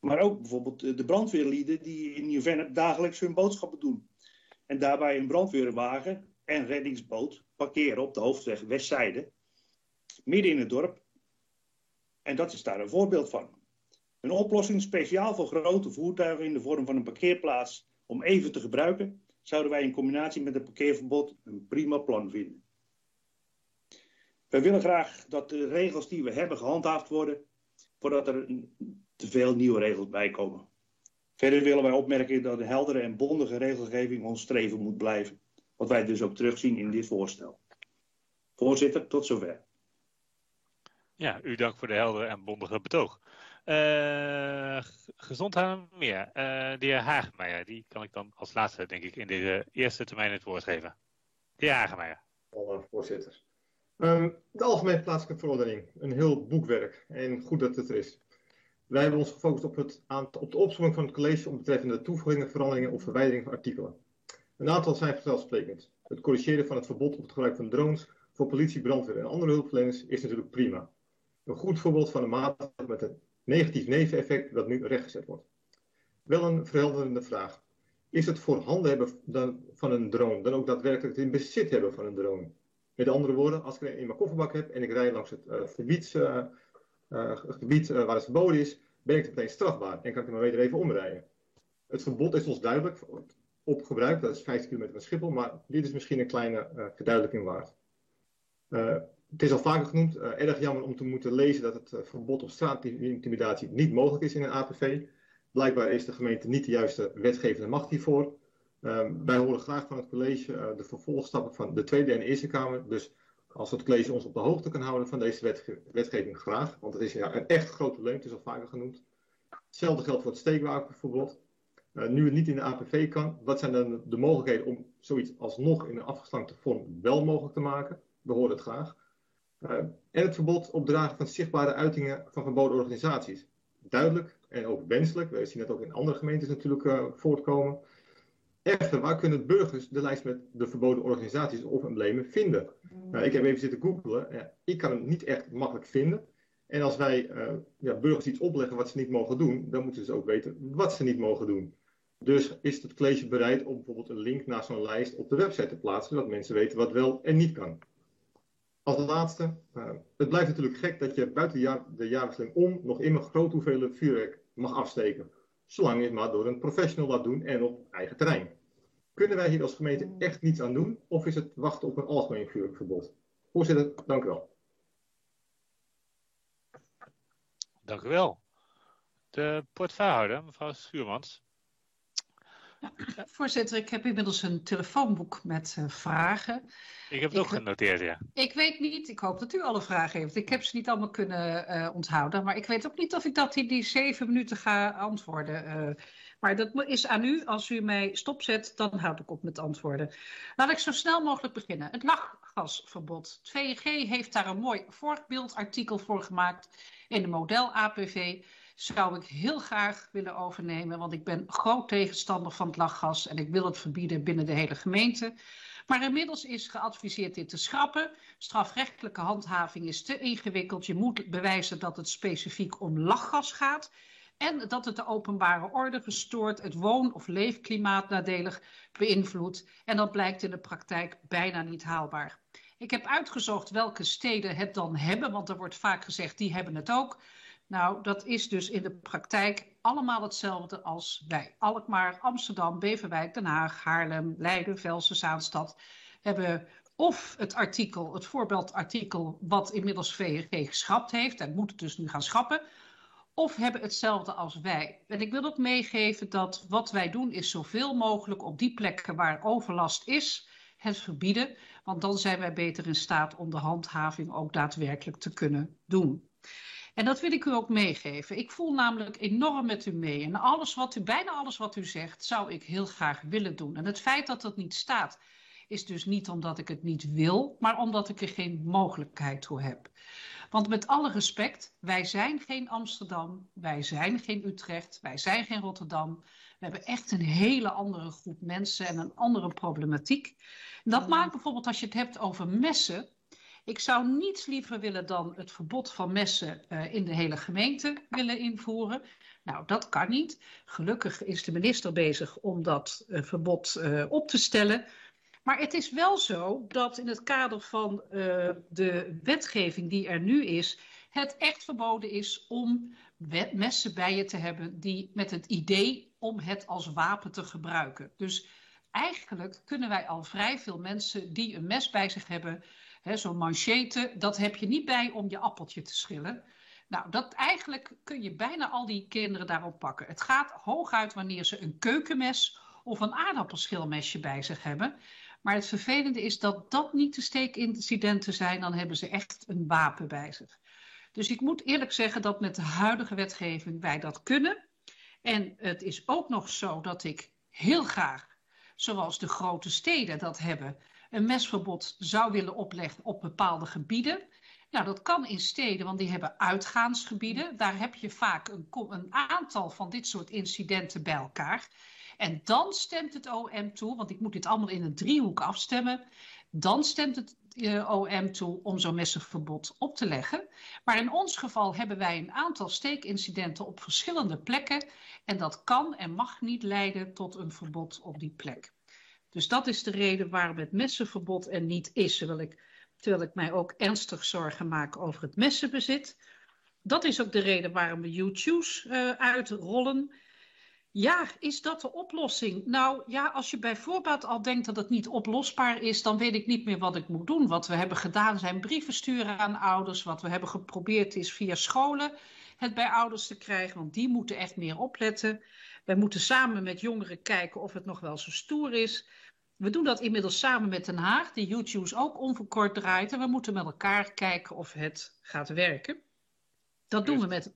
Maar ook bijvoorbeeld de brandweerlieden die in Nieuw-Vennep dagelijks hun boodschappen doen. En daarbij een brandweerwagen en reddingsboot parkeren op de hoofdweg Westzijde, midden in het dorp. En dat is daar een voorbeeld van. Een oplossing speciaal voor grote voertuigen in de vorm van een parkeerplaats om even te gebruiken, zouden wij in combinatie met een parkeerverbod een prima plan vinden. Wij willen graag dat de regels die we hebben gehandhaafd worden, voordat er te veel nieuwe regels bij komen. Verder willen wij opmerken dat de heldere en bondige regelgeving ons streven moet blijven. Wat wij dus ook terugzien in dit voorstel. Voorzitter, tot zover. Ja, u dank voor de heldere en bondige betoog. Gezondheid meer. De heer Hagemeijer, die kan ik dan als laatste, denk ik, in deze eerste termijn het woord geven. De heer Hagemeijer. Voorzitter. De Algemene Plaatselijke Verordening. Een heel boekwerk. En goed dat het er is. Wij hebben ons gefocust op de opsomming van het college betreffende toevoegingen, veranderingen of verwijdering van artikelen. Een aantal zijn vanzelfsprekend. Het corrigeren van het verbod op het gebruik van drones voor politie, brandweer en andere hulpverleners is natuurlijk prima. Een goed voorbeeld van een maatregel met een negatief neveneffect dat nu rechtgezet wordt. Wel een verhelderende vraag. Is het voorhanden hebben van een drone dan ook daadwerkelijk het in bezit hebben van een drone? Met andere woorden, als ik er in mijn kofferbak heb en ik rij langs het gebied waar het verboden is, ben ik meteen strafbaar en kan ik er maar weer even omrijden. Het verbod is ons duidelijk op gebruik, dat is 15 kilometer van Schiphol, maar dit is misschien een kleine verduidelijking waard. Het is al vaker genoemd, erg jammer om te moeten lezen dat het verbod op straatintimidatie niet mogelijk is in een APV. Blijkbaar is de gemeente niet de juiste wetgevende macht hiervoor. Wij horen graag van het college de vervolgstappen van de Tweede en de Eerste Kamer. Dus als het college ons op de hoogte kan houden van deze wetgeving, graag. Want het is een echt groot probleem, het is al vaker genoemd. Hetzelfde geldt voor het steekwapenverbod. Nu het niet in de APV kan, wat zijn dan de mogelijkheden om zoiets alsnog in een afgeslankte vorm wel mogelijk te maken? We horen het graag. En het verbod op dragen van zichtbare uitingen van verboden organisaties. Duidelijk en ook wenselijk. We zien dat ook in andere gemeentes natuurlijk voortkomen. Echter, waar kunnen burgers de lijst met de verboden organisaties of emblemen vinden? Ik heb even zitten googlen. Ik kan hem niet echt makkelijk vinden. En als wij burgers iets opleggen wat ze niet mogen doen, dan moeten ze ook weten wat ze niet mogen doen. Dus is het college bereid om bijvoorbeeld een link naar zo'n lijst op de website te plaatsen, zodat mensen weten wat wel en niet kan. Als laatste, het blijft natuurlijk gek dat je buiten de jaarwisseling om nog immer grote hoeveelheden vuurwerk mag afsteken. Zolang je het maar door een professional laat doen en op eigen terrein. Kunnen wij hier als gemeente echt niets aan doen of is het wachten op een algemeen vuurwerkverbod? Voorzitter, dank u wel. Dank u wel. De portefeuillehouder, mevrouw Schuurmans. Ja, voorzitter, ik heb inmiddels een telefoonboek met vragen. Ik heb het ook genoteerd, ja. Ik weet niet, ik hoop dat u alle vragen heeft. Ik heb ze niet allemaal kunnen onthouden, maar ik weet ook niet of ik dat in die 7 minuten ga antwoorden. Maar dat is aan u. Als u mij stopzet, dan houd ik op met antwoorden. Laat ik zo snel mogelijk beginnen. Het lachgasverbod. Het VNG heeft daar een mooi voorbeeldartikel voor gemaakt in de model-APV. Zou ik heel graag willen overnemen, want ik ben groot tegenstander van het lachgas en ik wil het verbieden binnen de hele gemeente. Maar inmiddels is geadviseerd dit te schrappen. Strafrechtelijke handhaving is te ingewikkeld. Je moet bewijzen dat het specifiek om lachgas gaat en dat het de openbare orde verstoort, het woon- of leefklimaat nadelig beïnvloedt. En dat blijkt in de praktijk bijna niet haalbaar. Ik heb uitgezocht welke steden het dan hebben, want er wordt vaak gezegd die hebben het ook. Nou, dat is dus in de praktijk allemaal hetzelfde als wij. Alkmaar, Amsterdam, Beverwijk, Den Haag, Haarlem, Leiden, Velsen, Zaanstad hebben of het voorbeeldartikel wat inmiddels VNG geschrapt heeft, en moet het dus nu gaan schrappen, of hebben hetzelfde als wij. En ik wil ook meegeven dat wat wij doen is zoveel mogelijk op die plekken waar overlast is, het verbieden, want dan zijn wij beter in staat om de handhaving ook daadwerkelijk te kunnen doen. En dat wil ik u ook meegeven. Ik voel namelijk enorm met u mee. En bijna alles wat u zegt, zou ik heel graag willen doen. En het feit dat dat niet staat, is dus niet omdat ik het niet wil, maar omdat ik er geen mogelijkheid toe heb. Want met alle respect, wij zijn geen Amsterdam, wij zijn geen Utrecht, wij zijn geen Rotterdam. We hebben echt een hele andere groep mensen en een andere problematiek. En dat maakt bijvoorbeeld als je het hebt over messen. Ik zou niets liever willen dan het verbod van messen in de hele gemeente willen invoeren. Nou, dat kan niet. Gelukkig is de minister bezig om dat verbod op te stellen. Maar het is wel zo dat in het kader van de wetgeving die er nu is, het echt verboden is om messen bij je te hebben die met het idee om het als wapen te gebruiken. Dus eigenlijk kunnen wij al vrij veel mensen die een mes bij zich hebben, zo'n manchete, dat heb je niet bij om je appeltje te schillen. Nou, eigenlijk kun je bijna al die kinderen daarop pakken. Het gaat hooguit wanneer ze een keukenmes of een aardappelschilmesje bij zich hebben. Maar het vervelende is dat dat niet de steekincidenten zijn. Dan hebben ze echt een wapen bij zich. Dus ik moet eerlijk zeggen dat met de huidige wetgeving wij dat kunnen. En het is ook nog zo dat ik heel graag, zoals de grote steden dat hebben, een mesverbod zou willen opleggen op bepaalde gebieden. Nou, dat kan in steden, want die hebben uitgaansgebieden. Daar heb je vaak een aantal van dit soort incidenten bij elkaar. En dan stemt het OM toe, want ik moet dit allemaal in een driehoek afstemmen. Dan stemt het OM toe om zo'n messenverbod op te leggen. Maar in ons geval hebben wij een aantal steekincidenten op verschillende plekken. En dat kan en mag niet leiden tot een verbod op die plek. Dus dat is de reden waarom het messenverbod er niet is. Terwijl ik mij ook ernstig zorgen maak over het messenbezit. Dat is ook de reden waarom we U-Choose uitrollen. Ja, is dat de oplossing? Nou ja, als je bijvoorbeeld al denkt dat het niet oplosbaar is, dan weet ik niet meer wat ik moet doen. Wat we hebben gedaan zijn brieven sturen aan ouders. Wat we hebben geprobeerd is via scholen het bij ouders te krijgen, want die moeten echt meer opletten. Wij moeten samen met jongeren kijken of het nog wel zo stoer is. We doen dat inmiddels samen met Den Haag, die U-Choose ook onverkort draait. En we moeten met elkaar kijken of het gaat werken. Dat doen we met...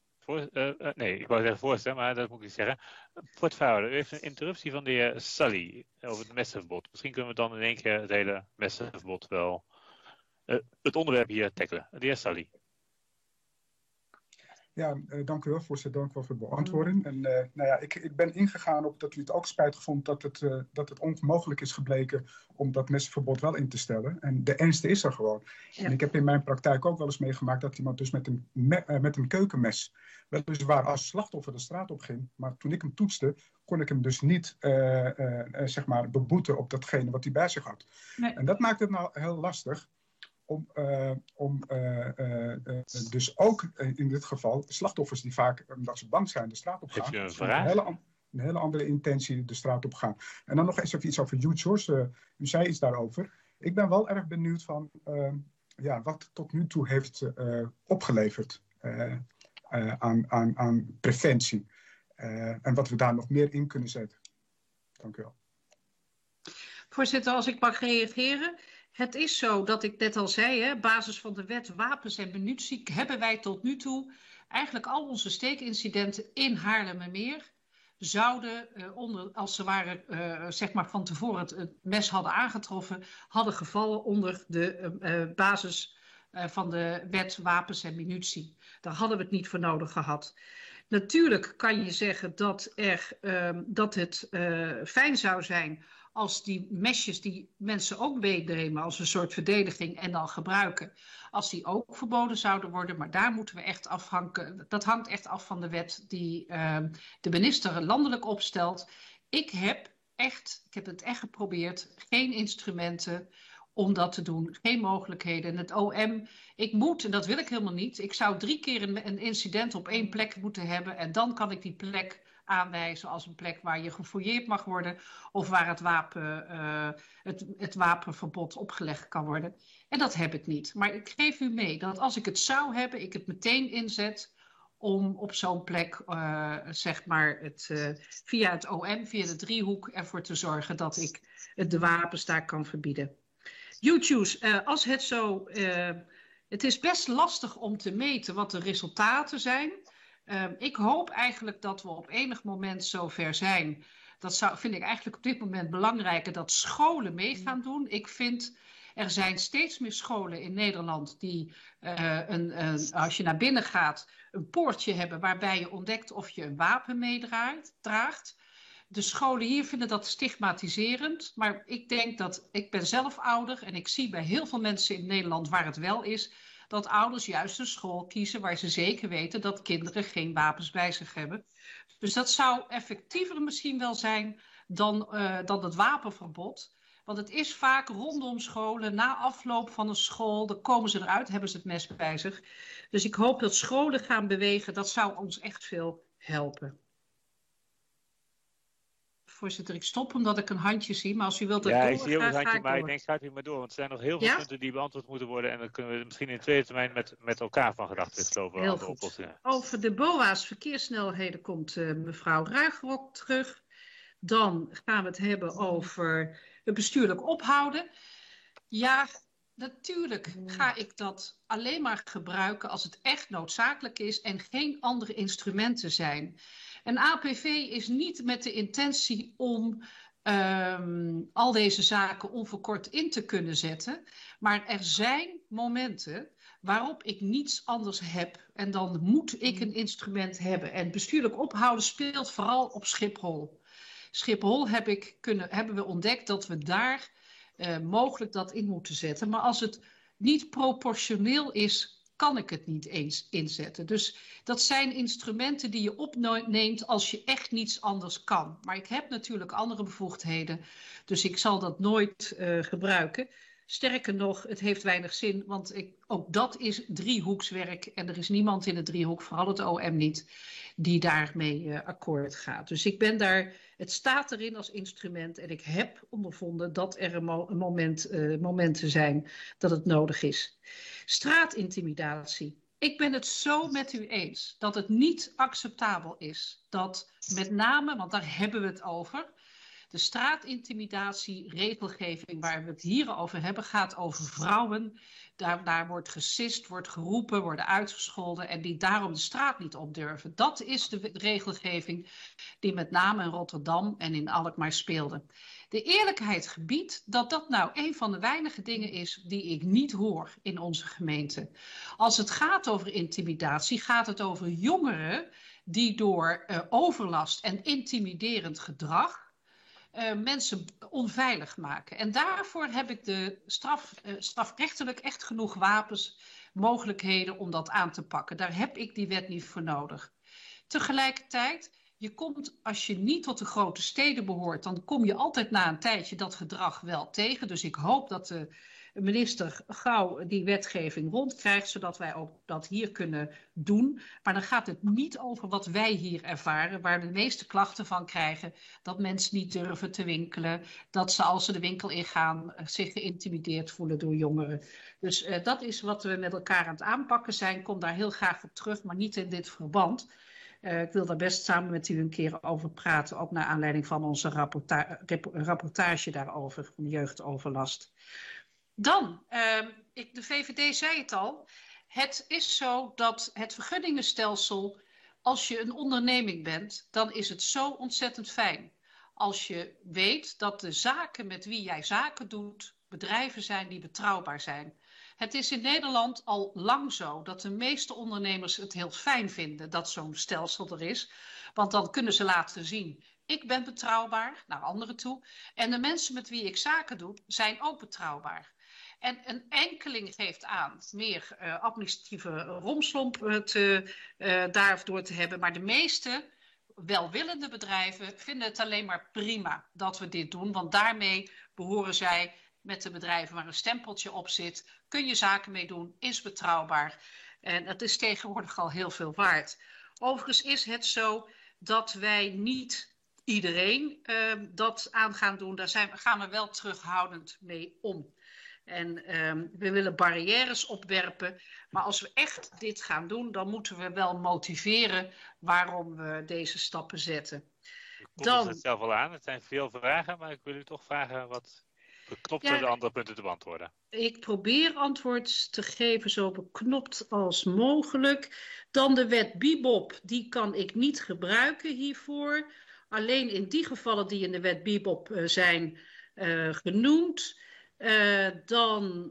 Nee, ik wou zeggen voorstellen, maar dat moet ik niet zeggen. Portefeuille, u heeft een interruptie van de heer Sully over het messenverbod. Misschien kunnen we dan in één keer het hele messenverbod wel het onderwerp hier tackelen. De heer Sully. Ja, dank u wel, voorzitter. Dank u wel voor het beantwoorden. En nou ja, ik ben ingegaan op dat u het ook spijtig vond dat het onmogelijk is gebleken om dat messenverbod wel in te stellen. En de ernst is er gewoon. Ja. En ik heb in mijn praktijk ook wel eens meegemaakt dat iemand dus met een keukenmes, weliswaar als slachtoffer de straat op ging, maar toen ik hem toetste, kon ik hem dus niet zeg maar beboeten op datgene wat hij bij zich had. Nee. En dat maakt het nou heel lastig. Dus ook in dit geval slachtoffers die vaak, omdat ze bang zijn, de straat op gaan. Heb je een vraag? Een hele andere intentie de straat op gaan. En dan nog eens even iets over U-Choose. U zei iets daarover. Ik ben wel erg benieuwd van wat tot nu toe heeft opgeleverd aan preventie. En wat we daar nog meer in kunnen zetten. Dank u wel. Voorzitter, als ik mag reageren. Het is zo dat ik net al zei, op basis van de wet wapens en munitie hebben wij tot nu toe eigenlijk al onze steekincidenten in Haarlemmermeer zouden, als ze waren zeg maar van tevoren het mes hadden aangetroffen, hadden gevallen onder de basis van de wet wapens en munitie. Daar hadden we het niet voor nodig gehad. Natuurlijk kan je zeggen dat het fijn zou zijn als die mesjes die mensen ook meenemen als een soort verdediging en dan gebruiken, als die ook verboden zouden worden. Maar daar moeten we echt afhangen. Dat hangt echt af van de wet die de minister landelijk opstelt. Ik heb het echt geprobeerd. Geen instrumenten om dat te doen. Geen mogelijkheden. En het OM, en dat wil ik helemaal niet. Ik zou 3 keer een incident op 1 plek moeten hebben en dan kan ik die plek aanwijzen als een plek waar je gefouilleerd mag worden of waar het wapenverbod opgelegd kan worden. En dat heb ik niet. Maar ik geef u mee dat als ik het zou hebben, ik het meteen inzet om op zo'n plek, zeg maar, via het OM, via de driehoek ervoor te zorgen dat ik de wapens daar kan verbieden. U-Choose, als het zo, het is best lastig om te meten wat de resultaten zijn. Ik hoop eigenlijk dat we op enig moment zover zijn. Dat vind ik eigenlijk op dit moment belangrijker dat scholen mee gaan doen. Ik vind, er zijn steeds meer scholen in Nederland die, als je naar binnen gaat, een poortje hebben waarbij je ontdekt of je een wapen meedraagt. De scholen hier vinden dat stigmatiserend, maar ik denk ik ben zelf ouder en ik zie bij heel veel mensen in Nederland waar het wel is, dat ouders juist een school kiezen waar ze zeker weten dat kinderen geen wapens bij zich hebben. Dus dat zou effectiever misschien wel zijn dan het wapenverbod. Want het is vaak rondom scholen, na afloop van een school, dan komen ze eruit, hebben ze het mes bij zich. Dus ik hoop dat scholen gaan bewegen, dat zou ons echt veel helpen. Voorzitter, ik stop omdat ik een handje zie, maar als u wilt dat ja, door, ik zie ook een handje, maar door. ik denk, gaat u maar door, want er zijn nog heel veel punten die beantwoord moeten worden en dan kunnen we misschien in de tweede termijn met elkaar van gedachten wisselen over Heel andere goed. oplossingen. Over de BOA's verkeerssnelheden komt mevrouw Ruigrok terug. Dan gaan we het hebben over het bestuurlijk ophouden. Ja, natuurlijk ga ik dat alleen maar gebruiken als het echt noodzakelijk is en geen andere instrumenten zijn. Een APV is niet met de intentie om al deze zaken onverkort in te kunnen zetten. Maar er zijn momenten waarop ik niets anders heb en dan moet ik een instrument hebben. En bestuurlijk ophouden speelt vooral op Schiphol. Schiphol hebben we ontdekt dat we daar mogelijk dat in moeten zetten. Maar als het niet proportioneel is, kan ik het niet eens inzetten. Dus dat zijn instrumenten die je opneemt als je echt niets anders kan. Maar ik heb natuurlijk andere bevoegdheden, dus ik zal dat nooit gebruiken. Sterker nog, het heeft weinig zin, want ook dat is driehoekswerk. En er is niemand in het driehoek, vooral het OM niet, die daarmee akkoord gaat. Dus ik ben daar, het staat erin als instrument en ik heb ondervonden dat er momenten zijn dat het nodig is. Straatintimidatie. Ik ben het zo met u eens dat het niet acceptabel is dat met name, want daar hebben we het over, de straatintimidatie-regelgeving waar we het hier over hebben gaat over vrouwen. Daar wordt gesist, wordt geroepen, worden uitgescholden en die daarom de straat niet op durven. Dat is de regelgeving die met name in Rotterdam en in Alkmaar speelde. De eerlijkheid gebiedt dat dat nou een van de weinige dingen is die ik niet hoor in onze gemeente. Als het gaat over intimidatie, gaat het over jongeren die door overlast en intimiderend gedrag mensen onveilig maken. En daarvoor heb ik de strafrechtelijk echt genoeg wapens, mogelijkheden om dat aan te pakken. Daar heb ik die wet niet voor nodig. Tegelijkertijd, je komt, als je niet tot de grote steden behoort, dan kom je altijd na een tijdje dat gedrag wel tegen. Dus ik hoop dat de minister gauw die wetgeving rondkrijgt, zodat wij ook dat hier kunnen doen. Maar dan gaat het niet over wat wij hier ervaren, waar de meeste klachten van krijgen, dat mensen niet durven te winkelen, dat ze als ze de winkel ingaan zich geïntimideerd voelen door jongeren. Dus dat is wat we met elkaar aan het aanpakken zijn. Ik kom daar heel graag op terug, maar niet in dit verband. Ik wil daar best samen met u een keer over praten, ook naar aanleiding van onze rapportage daarover, van jeugdoverlast. Dan, de VVD zei het al, het is zo dat het vergunningenstelsel, als je een onderneming bent, dan is het zo ontzettend fijn. Als je weet dat de zaken met wie jij zaken doet, bedrijven zijn die betrouwbaar zijn. Het is in Nederland al lang zo dat de meeste ondernemers het heel fijn vinden dat zo'n stelsel er is. Want dan kunnen ze laten zien, ik ben betrouwbaar naar anderen toe. En de mensen met wie ik zaken doe, zijn ook betrouwbaar. En een enkeling geeft aan meer administratieve romslomp daardoor te hebben. Maar de meeste welwillende bedrijven vinden het alleen maar prima dat we dit doen. Want daarmee behoren zij met de bedrijven waar een stempeltje op zit. Kun je zaken mee doen, is betrouwbaar. En dat is tegenwoordig al heel veel waard. Overigens is het zo dat wij niet iedereen dat aan gaan doen. Daar gaan we wel terughoudend mee om. En we willen barrières opwerpen. Maar als we echt dit gaan doen, dan moeten we wel motiveren waarom we deze stappen zetten. U komt het zelf al aan. Het zijn veel vragen, maar ik wil u toch vragen wat beknopt de andere punten te beantwoorden. Ik probeer antwoord te geven zo beknopt als mogelijk. Dan de wet Bibop, die kan ik niet gebruiken hiervoor. Alleen in die gevallen die in de wet Bibop zijn genoemd. Dan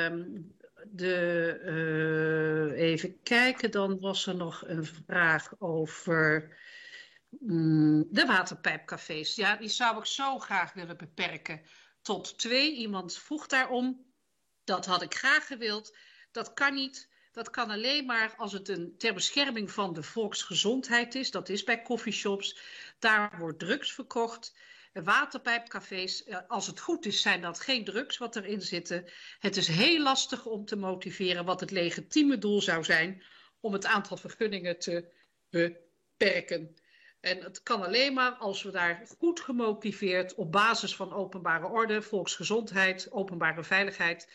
even kijken, dan was er nog een vraag over de waterpijpcafés. Ja, die zou ik zo graag willen beperken tot 2. Iemand vroeg daarom. Dat had ik graag gewild. Dat kan niet. Dat kan alleen maar als het ter bescherming van de volksgezondheid is. Dat is bij coffeeshops. Daar wordt drugs verkocht. Waterpijpcafés, als het goed is, zijn dat geen drugs wat erin zitten. Het is heel lastig om te motiveren wat het legitieme doel zou zijn om het aantal vergunningen te beperken. En het kan alleen maar als we daar goed gemotiveerd op basis van openbare orde, volksgezondheid, openbare veiligheid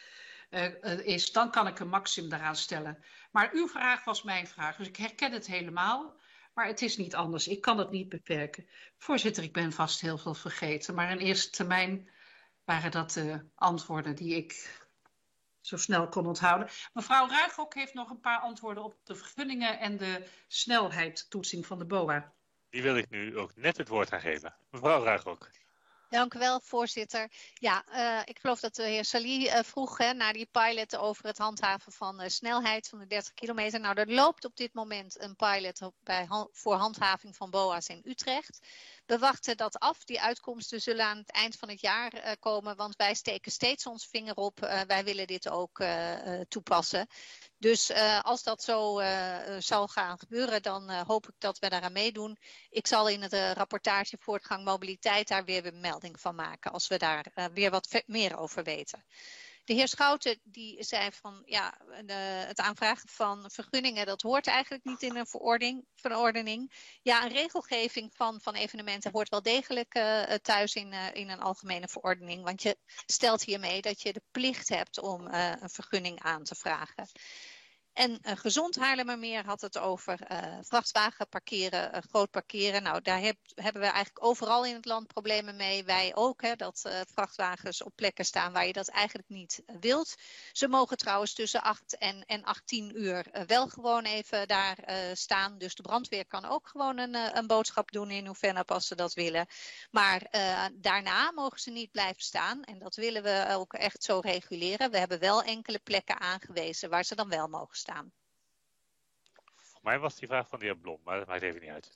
is, dan kan ik een maximum daaraan stellen. Maar uw vraag was mijn vraag, dus ik herken het helemaal. Maar het is niet anders. Ik kan het niet beperken. Voorzitter, ik ben vast heel veel vergeten. Maar in eerste termijn waren dat de antwoorden die ik zo snel kon onthouden. Mevrouw Ruigrok heeft nog een paar antwoorden op de vergunningen en de snelheidstoetsing van de BOA. Die wil ik nu ook net het woord aan geven. Mevrouw Ruigrok. Dank u wel, voorzitter. Ja, ik geloof dat de heer Sali vroeg naar die pilot over het handhaven van snelheid van de 30 kilometer. Nou, er loopt op dit moment een pilot voor handhaving van BOA's in Utrecht. We wachten dat af. Die uitkomsten zullen aan het eind van het jaar komen, want wij steken steeds ons vinger op. Wij willen dit ook toepassen. Dus als dat zo zal gaan gebeuren, dan hoop ik dat we daaraan meedoen. Ik zal in het rapportage voortgang mobiliteit daar weer een melding van maken, als we daar weer wat meer over weten. De heer Schouten die zei van ja, het aanvragen van vergunningen, dat hoort eigenlijk niet in een verordening. Ja, een regelgeving van evenementen hoort wel degelijk thuis in een algemene verordening. Want je stelt hiermee dat je de plicht hebt om een vergunning aan te vragen. En Gezond Haarlemmermeer had het over vrachtwagen parkeren, groot parkeren. Nou, daar hebben we eigenlijk overal in het land problemen mee. Wij ook, dat vrachtwagens op plekken staan waar je dat eigenlijk niet wilt. Ze mogen trouwens tussen 8 en 18 uur wel gewoon even daar staan. Dus de brandweer kan ook gewoon een boodschap doen in hoeverre pas ze dat willen. Maar daarna mogen ze niet blijven staan. En dat willen we ook echt zo reguleren. We hebben wel enkele plekken aangewezen waar ze dan wel mogen staan. Voor mij was die vraag van de heer Blom, maar dat maakt even niet uit.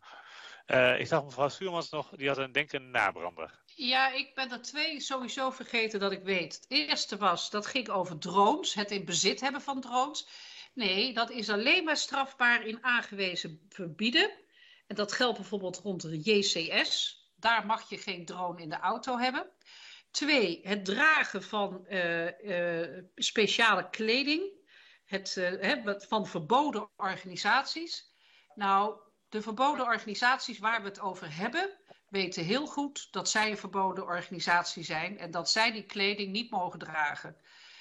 Ik zag mevrouw Schuurmans nog, die had een nabrander. Ja, ik ben er 2 sowieso vergeten dat ik weet. Het eerste dat ging over drones, het in bezit hebben van drones. Nee, dat is alleen maar strafbaar in aangewezen gebieden. En dat geldt bijvoorbeeld rond de JCS. Daar mag je geen drone in de auto hebben. 2, het dragen van speciale kleding. Van verboden organisaties. Nou, de verboden organisaties waar we het over hebben, weten heel goed dat zij een verboden organisatie zijn en dat zij die kleding niet mogen dragen.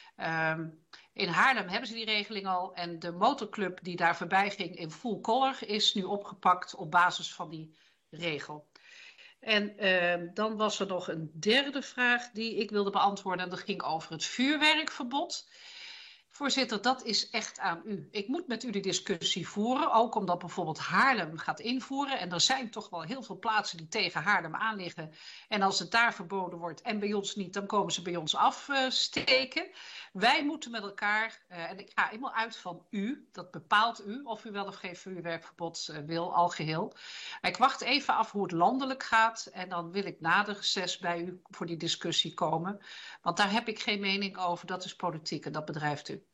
In Haarlem hebben ze die regeling al en de motorclub die daar voorbij ging in full color is nu opgepakt op basis van die regel. En dan was er nog een derde vraag die ik wilde beantwoorden en dat ging over het vuurwerkverbod. Voorzitter, dat is echt aan u. Ik moet met u die discussie voeren, ook omdat bijvoorbeeld Haarlem gaat invoeren. En er zijn toch wel heel veel plaatsen die tegen Haarlem aan liggen. En als het daar verboden wordt en bij ons niet, dan komen ze bij ons afsteken. Wij moeten met elkaar, en ik ga eenmaal uit van u, dat bepaalt u of u wel of geen vuurwerkverbod wil, algeheel. Ik wacht even af hoe het landelijk gaat en dan wil ik na de reces bij u voor die discussie komen. Want daar heb ik geen mening over, dat is politiek en dat bedrijft u.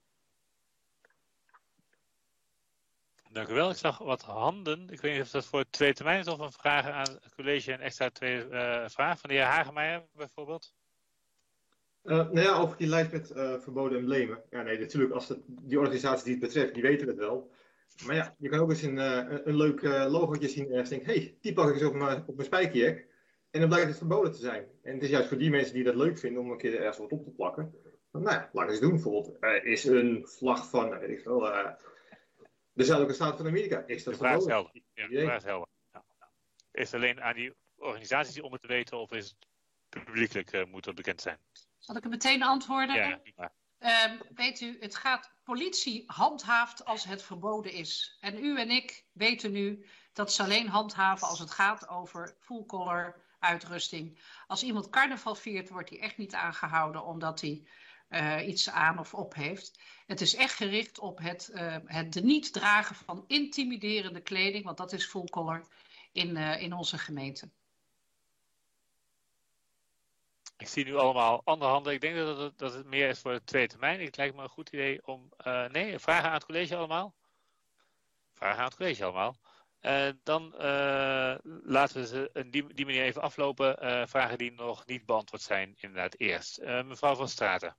Dank u wel. Ik zag wat handen. Ik weet niet of dat voor 2 termijn is of een vraag aan het college en extra 2 vragen van de heer Hagemeijer bijvoorbeeld. Nou ja, over die lijst met verboden emblemen. Ja, nee, natuurlijk, als die organisatie die het betreft, die weten het wel. Maar ja, je kan ook eens een leuk logootje zien en denken, hey, die pak ik eens op mijn spijkerjek. En dan blijkt het verboden te zijn. En het is juist voor die mensen die dat leuk vinden om een keer ergens wat op te plakken. Nou ja, laat eens doen. Bijvoorbeeld, is een vlag van, weet ik veel, de Zuidelijke Staten van Amerika. Is dat de vraag is verboden? helder. Ja, de vraag is helder. Ja. Is het alleen aan die organisaties om het te weten of is het publiekelijk moet het bekend zijn? Zal ik hem meteen antwoorden? Ja, prima. Weet u, het gaat, politie handhaaft als het verboden is. En u en ik weten nu dat ze alleen handhaven als het gaat over full color uitrusting. Als iemand carnaval viert, wordt hij echt niet aangehouden omdat hij iets aan of op heeft. Het is echt gericht op het niet dragen van intimiderende kleding, want dat is full color in onze gemeente. Ik zie nu allemaal andere handen. Ik denk dat het meer is voor de tweede termijn. Het lijkt me een goed idee om... vragen aan het college allemaal? Vragen aan het college allemaal. Dan laten we ze die manier even aflopen. Vragen die nog niet beantwoord zijn, inderdaad eerst. Mevrouw van Straten.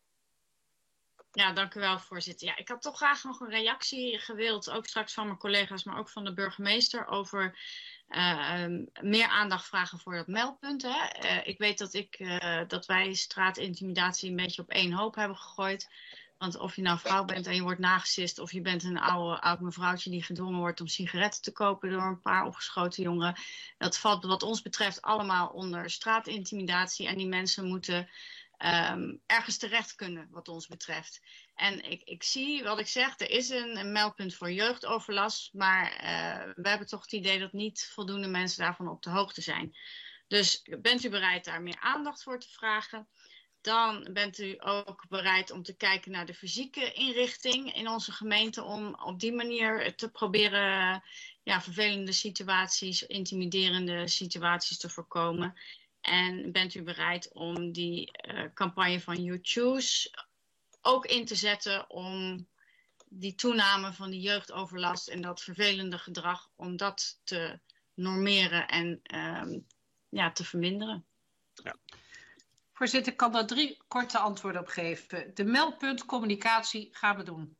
Ja, dank u wel, voorzitter. Ja, ik had toch graag nog een reactie gewild, ook straks van mijn collega's, maar ook van de burgemeester, over meer aandacht vragen voor dat meldpunt. Hè. Ik weet dat wij straatintimidatie een beetje op één hoop hebben gegooid. Want of je nou vrouw bent en je wordt nagesist, of je bent een oud mevrouwtje die gedwongen wordt om sigaretten te kopen door een paar opgeschoten jongeren. Dat valt wat ons betreft allemaal onder straatintimidatie en die mensen moeten ergens terecht kunnen wat ons betreft. En ik zie wat ik zeg, er is een meldpunt voor jeugdoverlast, maar we hebben toch het idee dat niet voldoende mensen daarvan op de hoogte zijn. Dus bent u bereid daar meer aandacht voor te vragen? Dan bent u ook bereid om te kijken naar de fysieke inrichting in onze gemeente, om op die manier te proberen vervelende situaties, intimiderende situaties te voorkomen. En bent u bereid om die campagne van You Choose ook in te zetten om die toename van die jeugdoverlast en dat vervelende gedrag, om dat te normeren en te verminderen? Ja. Voorzitter, ik kan daar 3 korte antwoorden op geven. De meldpunt communicatie gaan we doen.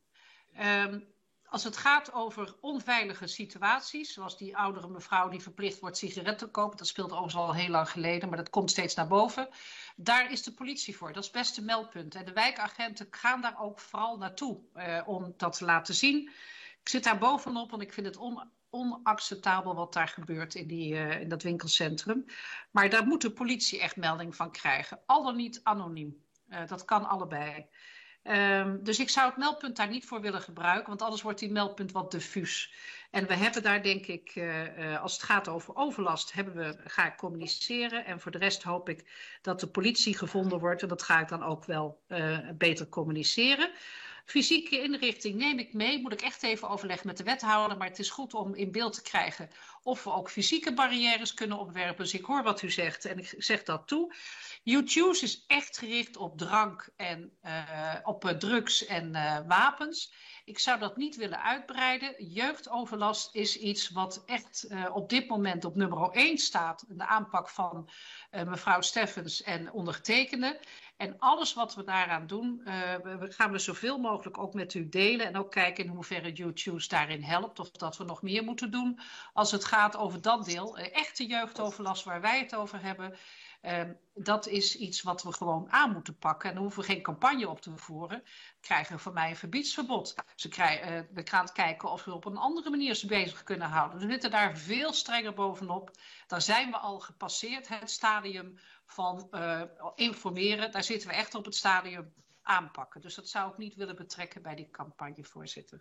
Als het gaat over onveilige situaties, zoals die oudere mevrouw die verplicht wordt sigaretten te kopen, dat speelt overigens al heel lang geleden, maar dat komt steeds naar boven. Daar is de politie voor, dat is best een meldpunt. En de wijkagenten gaan daar ook vooral naartoe om dat te laten zien. Ik zit daar bovenop, want ik vind het onacceptabel wat daar gebeurt in dat winkelcentrum. Maar daar moet de politie echt melding van krijgen. Al dan niet anoniem. Dat kan allebei. Dus ik zou het meldpunt daar niet voor willen gebruiken, want anders wordt die meldpunt wat diffuus. En we hebben daar denk ik, als het gaat over overlast, ga ik communiceren. En voor de rest hoop ik dat de politie gevonden wordt. En dat ga ik dan ook wel beter communiceren. Fysieke inrichting neem ik mee, moet ik echt even overleggen met de wethouder. Maar het is goed om in beeld te krijgen of we ook fysieke barrières kunnen opwerpen. Dus ik hoor wat u zegt en ik zeg dat toe. You Choose is echt gericht op drank en op drugs en wapens. Ik zou dat niet willen uitbreiden. Jeugdoverlast is iets wat echt op dit moment op nummer 1 staat. De aanpak van mevrouw Steffens en ondergetekende. En alles wat we daaraan doen, we gaan we zoveel mogelijk ook met u delen. En ook kijken in hoeverre You Choose daarin helpt. Of dat we nog meer moeten doen als het gaat over dat deel. Echte jeugdoverlast waar wij het over hebben. Dat is iets wat we gewoon aan moeten pakken. En dan hoeven we geen campagne op te voeren. Krijgen van mij een verbiedsverbod. We gaan kijken of we op een andere manier ze bezig kunnen houden. We zitten daar veel strenger bovenop. Daar zijn we al gepasseerd. Het stadium van informeren. Daar zitten we echt op het stadium aanpakken. Dus dat zou ik niet willen betrekken bij die campagne, voorzitter.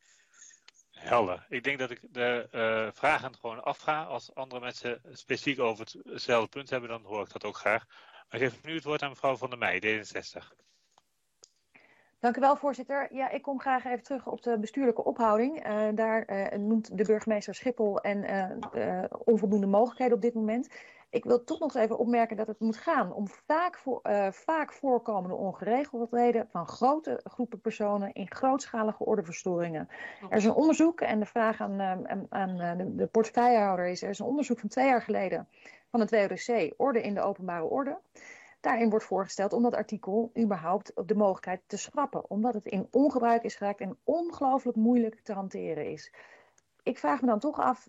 Helder. Ik denk dat ik de vragen gewoon afga. Als andere mensen specifiek over hetzelfde punt hebben, dan hoor ik dat ook graag. Maar ik geef nu het woord aan mevrouw Van der Meij, D66. Dank u wel, voorzitter. Ja, ik kom graag even terug op de bestuurlijke ophouding. Daar noemt de burgemeester Schiphol en onvoldoende mogelijkheden op dit moment. Ik wil toch nog eens even opmerken dat het moet gaan om vaak voorkomende ongeregeldheden van grote groepen personen in grootschalige ordeverstoringen. Er is een onderzoek en de vraag aan de portefeuillehouder is, er is een onderzoek van 2 jaar geleden van het WODC, orde in de openbare orde. Daarin wordt voorgesteld om dat artikel überhaupt de mogelijkheid te schrappen, omdat het in ongebruik is geraakt en ongelooflijk moeilijk te hanteren is. Ik vraag me dan toch af,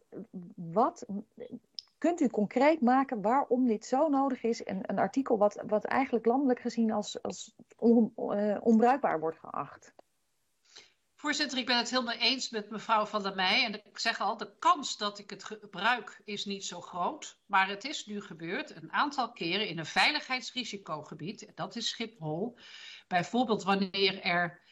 kunt u concreet maken waarom dit zo nodig is? Een artikel wat eigenlijk landelijk gezien als onbruikbaar wordt geacht. Voorzitter, ik ben het helemaal eens met mevrouw Van der Meij. En ik zeg al, de kans dat ik het gebruik is niet zo groot. Maar het is nu gebeurd een aantal keren in een veiligheidsrisicogebied. En dat is Schiphol. Bijvoorbeeld wanneer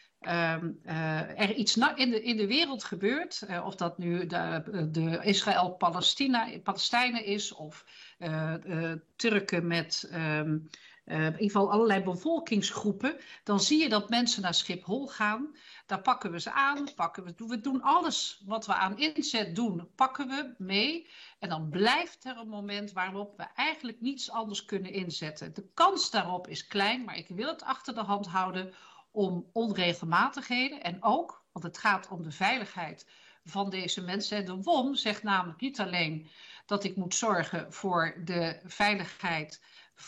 er iets in de wereld gebeurt, of dat nu de Israël-Palestijnen is, of Turken met in ieder geval allerlei bevolkingsgroepen, dan zie je dat mensen naar Schiphol gaan. Daar pakken we ze aan, we doen alles wat we aan inzet doen, pakken we mee. En dan blijft er een moment waarop we eigenlijk niets anders kunnen inzetten. De kans daarop is klein, maar ik wil het achter de hand houden om onregelmatigheden. En ook, want het gaat om de veiligheid van deze mensen. En de WOM zegt namelijk niet alleen dat ik moet zorgen voor de veiligheid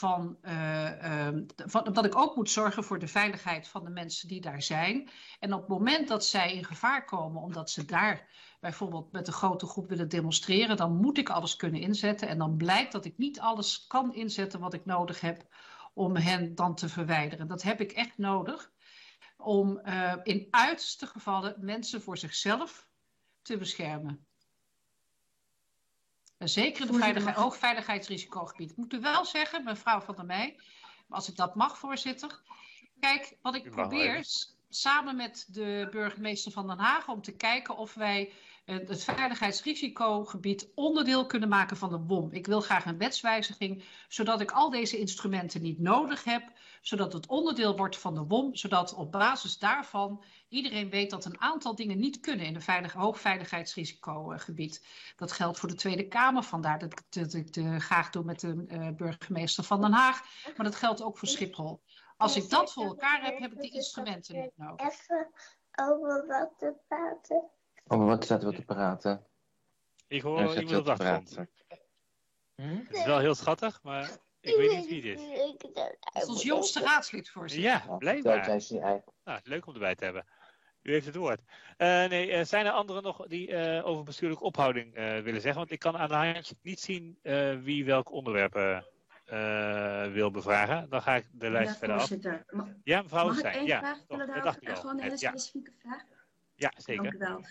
dat ik ook moet zorgen voor de veiligheid van de mensen die daar zijn. En op het moment dat zij in gevaar komen, omdat ze daar bijvoorbeeld met een grote groep willen demonstreren, dan moet ik alles kunnen inzetten. En dan blijkt dat ik niet alles kan inzetten wat ik nodig heb om hen dan te verwijderen. Dat heb ik echt nodig om in uiterste gevallen mensen voor zichzelf te beschermen. Zeker in het hoogveiligheidsrisicogebied. Ik moet u wel zeggen, mevrouw Van der Meij, als ik dat mag, voorzitter. Kijk, wat ik probeer samen met de burgemeester van Den Haag om te kijken of wij het veiligheidsrisicogebied onderdeel kunnen maken van de WOM. Ik wil graag een wetswijziging, zodat ik al deze instrumenten niet nodig heb, zodat het onderdeel wordt van de WOM, zodat op basis daarvan iedereen weet dat een aantal dingen niet kunnen in een hoogveiligheidsrisicogebied. Dat geldt voor de Tweede Kamer, vandaar dat ik het graag doe met de burgemeester van Den Haag, maar dat geldt ook voor Schiphol. Als ik dat voor elkaar heb, heb ik die instrumenten niet nodig. Even over wat te praten. Over wat zaten we te praten? Ik hoor iemand op de achtergrond. Het is wel heel schattig, maar ik weet niet wie dit is. Dat is ons jongste raadslid, voorzitter. Ja, blijkbaar. Nou, leuk om erbij te hebben. U heeft het woord. Zijn er anderen nog die over bestuurlijke ophouding willen zeggen? Want ik kan aan de handje niet zien wie welk onderwerp wil bevragen. Dan ga ik de lijst verder af. Ja, mevrouw Mag ik Stijn. één vraag stellen dat dacht ik al. gewoon een hele specifieke vraag? Ja, zeker. Dank u wel.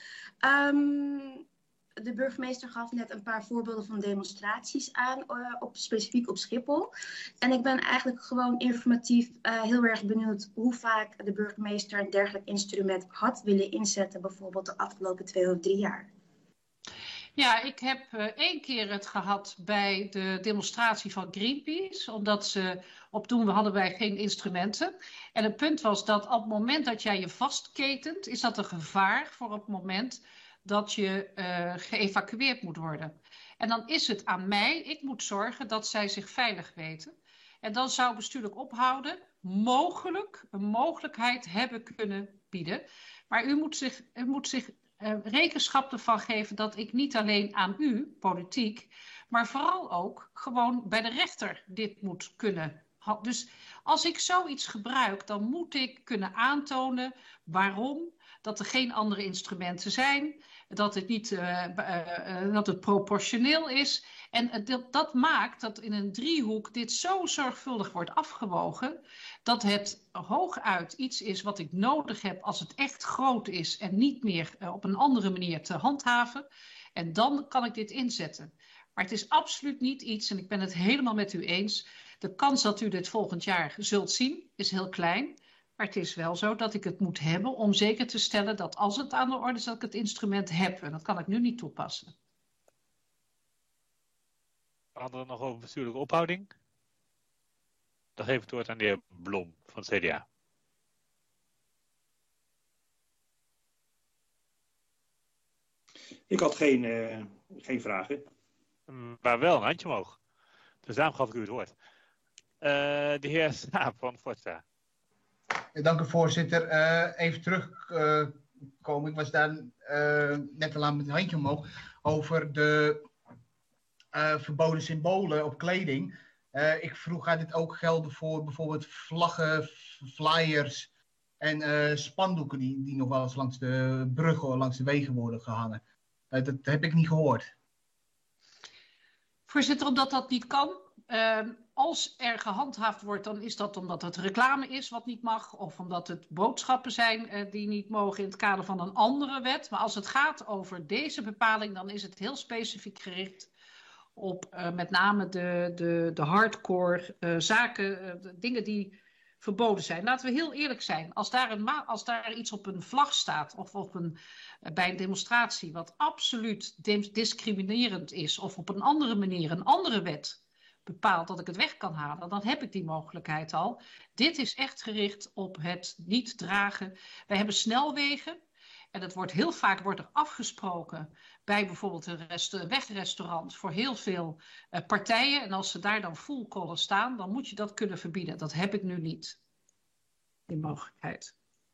De burgemeester gaf net een paar voorbeelden van demonstraties aan, specifiek op Schiphol. En ik ben eigenlijk gewoon informatief heel erg benieuwd hoe vaak de burgemeester een dergelijk instrument had willen inzetten, bijvoorbeeld de afgelopen 2 of 3 jaar. Ja, ik heb 1 keer het gehad bij de demonstratie van Greenpeace, omdat ze toen hadden wij geen instrumenten. En het punt was dat op het moment dat jij je vastketent, is dat een gevaar voor op het moment dat je geëvacueerd moet worden. En dan is het aan mij, ik moet zorgen dat zij zich veilig weten. En dan zou bestuurlijk ophouden mogelijk een mogelijkheid hebben kunnen bieden. Maar u moet zich rekenschap ervan geven dat ik niet alleen aan u, politiek, maar vooral ook gewoon bij de rechter dit moet kunnen. Dus als ik zoiets gebruik, dan moet ik kunnen aantonen waarom, dat er geen andere instrumenten zijn, dat het proportioneel is. En dat maakt dat in een driehoek dit zo zorgvuldig wordt afgewogen, dat het hooguit iets is wat ik nodig heb als het echt groot is en niet meer op een andere manier te handhaven. En dan kan ik dit inzetten. Maar het is absoluut niet iets, en ik ben het helemaal met u eens, de kans dat u dit volgend jaar zult zien is heel klein. Maar het is wel zo dat ik het moet hebben om zeker te stellen dat als het aan de orde is dat ik het instrument heb. En dat kan ik nu niet toepassen. Anderen nog over bestuurlijke ophouding? Dan geef ik het woord aan de heer Blom van het CDA. Ik had geen vragen. Maar wel een handje omhoog. Dus daarom gaf ik u het woord. De heer Saap van Forza. Dank u, voorzitter. Even terugkomen. Ik was daar net al aan met een handje omhoog over de verboden symbolen op kleding. Ik vroeg, gaat dit ook gelden voor bijvoorbeeld vlaggen, flyers en spandoeken die nog wel eens langs de bruggen of langs de wegen worden gehangen? Dat heb ik niet gehoord. Voorzitter, omdat dat niet kan. Als er gehandhaafd wordt, dan is dat omdat het reclame is wat niet mag. Of omdat het boodschappen zijn die niet mogen in het kader van een andere wet. Maar als het gaat over deze bepaling, dan is het heel specifiek gericht op met name de hardcore zaken, dingen die verboden zijn. Laten we heel eerlijk zijn. Als daar iets op een vlag staat of bij een demonstratie wat absoluut discriminerend is of op een andere manier een andere wet bepaalt dat ik het weg kan halen, dan heb ik die mogelijkheid al. Dit is echt gericht op het niet dragen. Wij hebben snelwegen. En het wordt heel vaak er afgesproken bij bijvoorbeeld een wegrestaurant voor heel veel partijen. En als ze daar dan full collar staan, dan moet je dat kunnen verbieden. Dat heb ik nu niet, die mogelijkheid.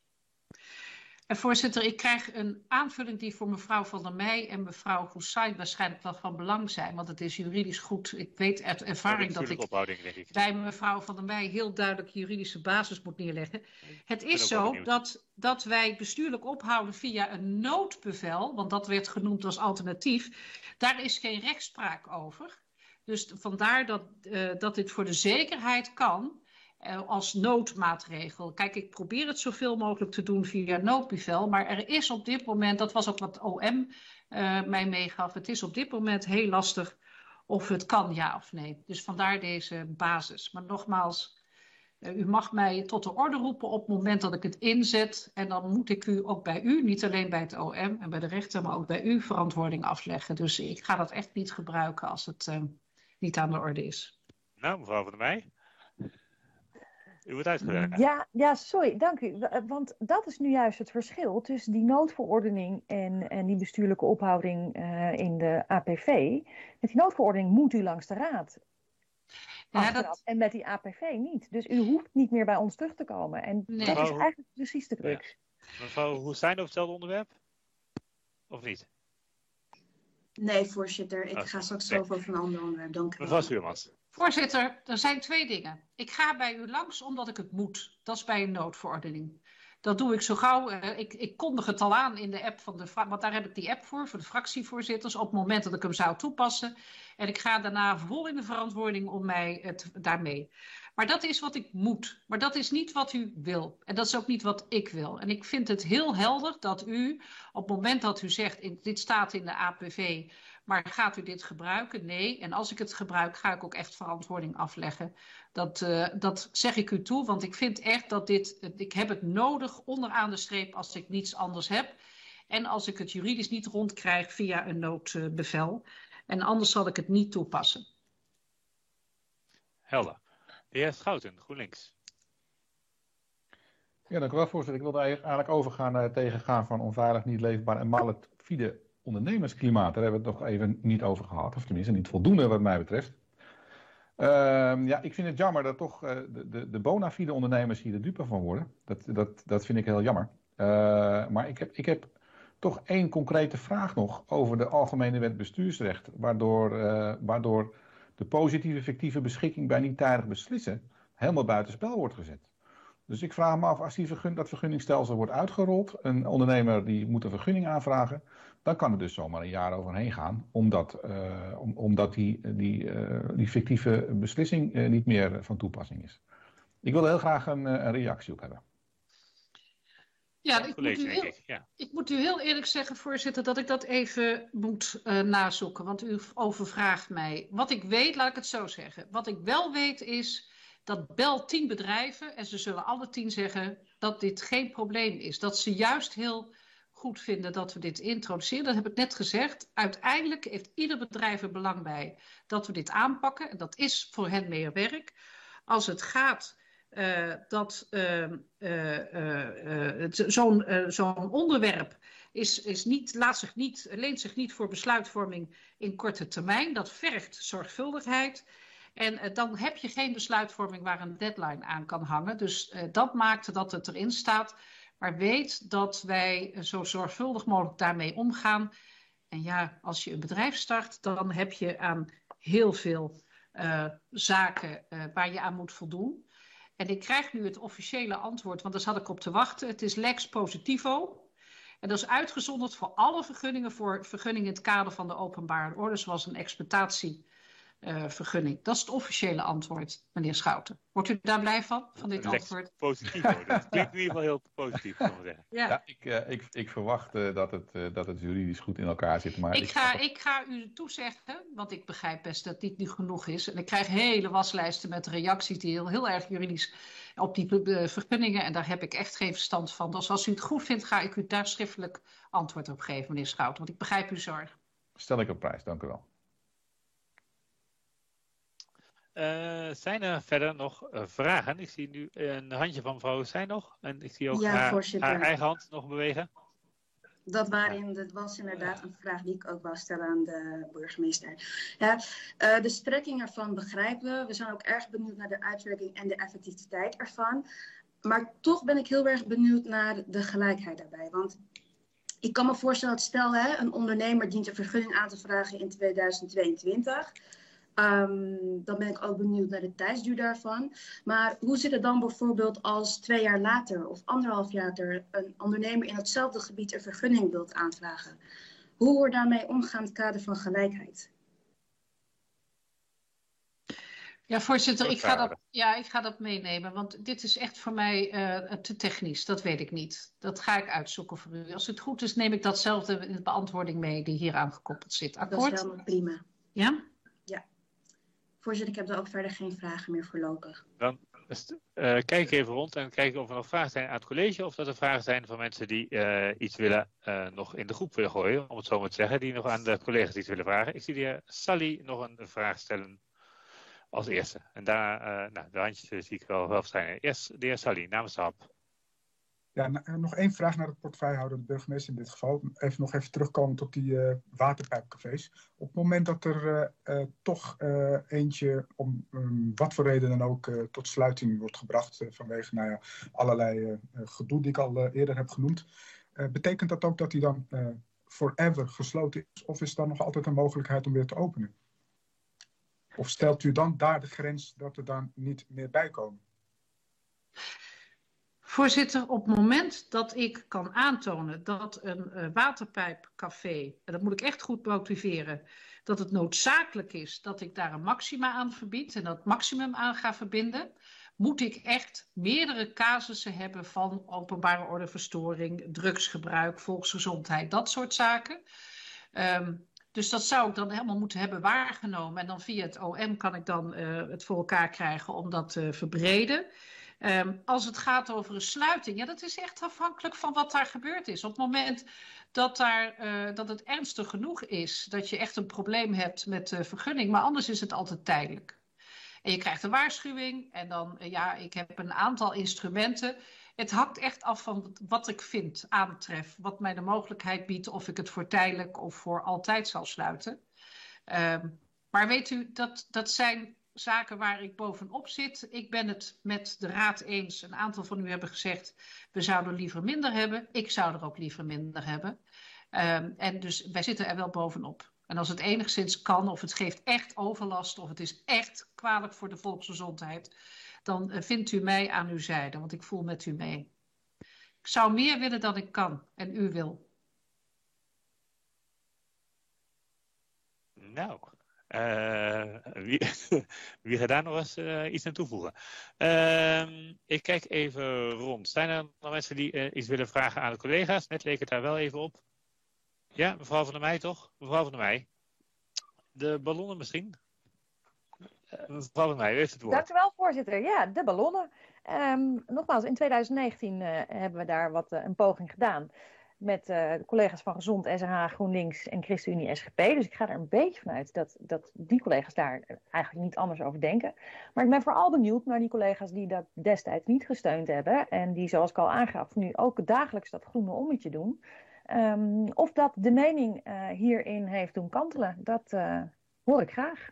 En voorzitter, ik krijg een aanvulling die voor mevrouw Van der Meij en mevrouw Hussein waarschijnlijk wel van belang zijn. Want het is juridisch goed. Ik weet uit ervaring dat ik bij mevrouw Van der Meij heel duidelijk juridische basis moet neerleggen. Het is zo dat wij bestuurlijk ophouden via een noodbevel, want dat werd genoemd als alternatief. Daar is geen rechtspraak over. Dus vandaar dat dit voor de zekerheid kan. Als noodmaatregel. Kijk, ik probeer het zoveel mogelijk te doen via noodbevel, maar er is op dit moment, dat was ook wat OM mij meegaf, het is op dit moment heel lastig of het kan, ja of nee. Dus vandaar deze basis. Maar nogmaals, u mag mij tot de orde roepen op het moment dat ik het inzet en dan moet ik u ook bij u, niet alleen bij het OM en bij de rechter, maar ook bij u verantwoording afleggen. Dus ik ga dat echt niet gebruiken als het niet aan de orde is. Nou, mevrouw Van der Meij. U wordt uitgewerkt. Ja, sorry, dank u. Want dat is nu juist het verschil tussen die noodverordening en die bestuurlijke ophouding in de APV. Met die noodverordening moet u langs de raad. Ja, en met die APV niet. Dus u hoeft niet meer bij ons terug te komen. En dat is eigenlijk precies de crux. Ja. Mevrouw Hussein over hetzelfde onderwerp? Of niet? Nee, voorzitter. Ik ga straks over een ander onderwerp. Dank u wel. Mevrouw Schuurmans. Voorzitter, er zijn 2 dingen. Ik ga bij u langs omdat ik het moet. Dat is bij een noodverordening. Dat doe ik zo gauw. Ik kondig het al aan in de app van de want daar heb ik die app voor de fractievoorzitters, op het moment dat ik hem zou toepassen. En ik ga daarna vol in de verantwoording om mij daarmee. Maar dat is wat ik moet. Maar dat is niet wat u wil. En dat is ook niet wat ik wil. En ik vind het heel helder dat u, op het moment dat u zegt, dit staat in de APV, maar gaat u dit gebruiken? Nee. En als ik het gebruik, ga ik ook echt verantwoording afleggen. Dat zeg ik u toe, want ik vind echt dat ik heb het nodig onderaan de streep als ik niets anders heb. En als ik het juridisch niet rondkrijg via een noodbevel. En anders zal ik het niet toepassen. Helder. De heer Schouten, GroenLinks. Ja, dank u wel, voorzitter. Ik wilde eigenlijk overgaan naar het tegengaan van onveilig, niet leefbaar en malafide ondernemersklimaat. Daar hebben we het nog even niet over gehad. Of tenminste niet voldoende wat mij betreft. Ja, ik vind het jammer dat toch de bona fide ondernemers hier de dupe van worden. Dat vind ik heel jammer. Maar ik heb toch 1 concrete vraag nog over de Algemene Wet Bestuursrecht. Waardoor de positieve fictieve beschikking bij niet tijdig beslissen helemaal buitenspel wordt gezet. Dus ik vraag me af, als dat vergunningstelsel wordt uitgerold, een ondernemer die moet een vergunning aanvragen, dan kan er dus zomaar een jaar overheen gaan, omdat die fictieve beslissing niet meer van toepassing is. Ik wil er heel graag een reactie op hebben. Ja, ik moet u heel eerlijk zeggen, voorzitter, dat ik dat even moet nazoeken. Want u overvraagt mij. Wat ik weet, laat ik het zo zeggen. Wat ik wel weet is dat bel 10 bedrijven, en ze zullen alle 10 zeggen dat dit geen probleem is. Dat ze juist heel goed vinden dat we dit introduceren. Dat heb ik net gezegd. Uiteindelijk heeft ieder bedrijf er belang bij dat we dit aanpakken. En dat is voor hen meer werk. Als het gaat zo'n onderwerp leent zich niet voor besluitvorming in korte termijn. Dat vergt zorgvuldigheid. En dan heb je geen besluitvorming waar een deadline aan kan hangen. Dus dat maakt dat het erin staat. Maar weet dat wij zo zorgvuldig mogelijk daarmee omgaan. En ja, als je een bedrijf start, dan heb je aan heel veel zaken waar je aan moet voldoen. En ik krijg nu het officiële antwoord, want daar zat ik op te wachten. Het is lex positivo. En dat is uitgezonderd voor alle vergunningen, voor vergunningen in het kader van de openbare orde, zoals een exploitatievergunning. Dat is het officiële antwoord, meneer Schouten. Wordt u daar blij van dit antwoord? Positief, dat klinkt in ieder geval heel positief. Ja, ik verwacht dat het juridisch goed in elkaar zit. Maar ik ga u toezeggen, want ik begrijp best dat dit niet genoeg is. En ik krijg hele waslijsten met reacties die heel erg juridisch op die vergunningen. En daar heb ik echt geen verstand van. Dus als u het goed vindt, ga ik u daar schriftelijk antwoord op geven, meneer Schouten. Want ik begrijp uw zorg. Stel ik op prijs, dank u wel. Zijn er verder nog vragen? Ik zie nu een handje van mevrouw Stijn nog. En ik zie ook Ja, haar voorzitter. eigen hand nog bewegen. Dat was inderdaad een vraag die ik ook wou stellen aan de burgemeester. Ja, de strekking ervan begrijpen we. We zijn ook erg benieuwd naar de uitwerking en de effectiviteit ervan. Maar toch ben ik heel erg benieuwd naar de gelijkheid daarbij. Want ik kan me voorstellen dat stel een ondernemer dient een vergunning aan te vragen in 2022. Dan ben ik ook benieuwd naar de tijdsduur daarvan. Maar hoe zit het dan bijvoorbeeld als 2 jaar later of 1,5 jaar later een ondernemer in hetzelfde gebied een vergunning wilt aanvragen? Hoe wordt daarmee omgaan in het kader van gelijkheid? Ja, voorzitter, ik ga dat meenemen, want dit is echt voor mij te technisch. Dat weet ik niet. Dat ga ik uitzoeken voor u. Als het goed is, neem ik datzelfde in de beantwoording mee die hier aangekoppeld zit. Akkoord? Dat is helemaal prima. Ja? Ja. Voorzitter, ik heb er ook verder geen vragen meer voorlopig. Dan kijk even rond en kijken of er nog vragen zijn aan het college. Of dat er vragen zijn van mensen die iets willen nog in de groep willen gooien. Om het zo maar te zeggen. Die nog aan de collega's iets willen vragen. Ik zie de heer Sally nog een vraag stellen als eerste. En daarna, de handjes zie ik wel verschijnen. Eerst de heer Sally, namens de HAP. Ja, nog één vraag naar de portefeuillehouder, de burgemeester in dit geval. Nog even terugkomen op die waterpijpcafés. Op het moment dat er toch eentje, om wat voor reden dan ook, tot sluiting wordt gebracht vanwege allerlei gedoe die ik al eerder heb genoemd. Betekent dat ook dat die dan forever gesloten is? Of is er dan nog altijd een mogelijkheid om weer te openen? Of stelt u dan daar de grens dat er dan niet meer bij komen? Voorzitter, op het moment dat ik kan aantonen dat een waterpijpcafé, en dat moet ik echt goed motiveren, dat het noodzakelijk is dat ik daar een maxima aan verbied en dat maximum aan ga verbinden, moet ik echt meerdere casussen hebben van openbare ordeverstoring, drugsgebruik, volksgezondheid, dat soort zaken. Dus dat zou ik dan helemaal moeten hebben waargenomen. En dan via het OM kan ik dan het voor elkaar krijgen om dat te verbreden. Als het gaat over een sluiting, ja, dat is echt afhankelijk van wat daar gebeurd is. Op het moment dat het ernstig genoeg is, dat je echt een probleem hebt met de vergunning, maar anders is het altijd tijdelijk. En je krijgt een waarschuwing en dan, ik heb een aantal instrumenten. Het hangt echt af van wat ik vind, aantref, wat mij de mogelijkheid biedt of ik het voor tijdelijk of voor altijd zal sluiten. Maar weet u, dat zijn zaken waar ik bovenop zit. Ik ben het met de raad eens. Een aantal van u hebben gezegd, we zouden liever minder hebben. Ik zou er ook liever minder hebben. En dus wij zitten er wel bovenop. En als het enigszins kan, of het geeft echt overlast, of het is echt kwalijk voor de volksgezondheid, dan vindt u mij aan uw zijde, want ik voel met u mee. Ik zou meer willen dan ik kan en u wil. Nou, wie gaat daar nog eens iets aan toevoegen? Ik kijk even rond. Zijn er nog mensen die iets willen vragen aan de collega's? Net leek het daar wel even op. Ja, mevrouw van der Meij toch? Mevrouw van der Meij. De ballonnen misschien? Mevrouw van der Meij, u heeft het woord. Dank u wel, voorzitter. Ja, de ballonnen. Nogmaals, in 2019 hebben we daar een poging gedaan met collega's van Gezond, SRH, GroenLinks en ChristenUnie SGP. Dus ik ga er een beetje vanuit dat die collega's daar eigenlijk niet anders over denken. Maar ik ben vooral benieuwd naar die collega's die dat destijds niet gesteund hebben en die, zoals ik al aangaf, nu ook dagelijks dat groene ommetje doen. Of dat de mening hierin heeft doen kantelen, dat hoor ik graag.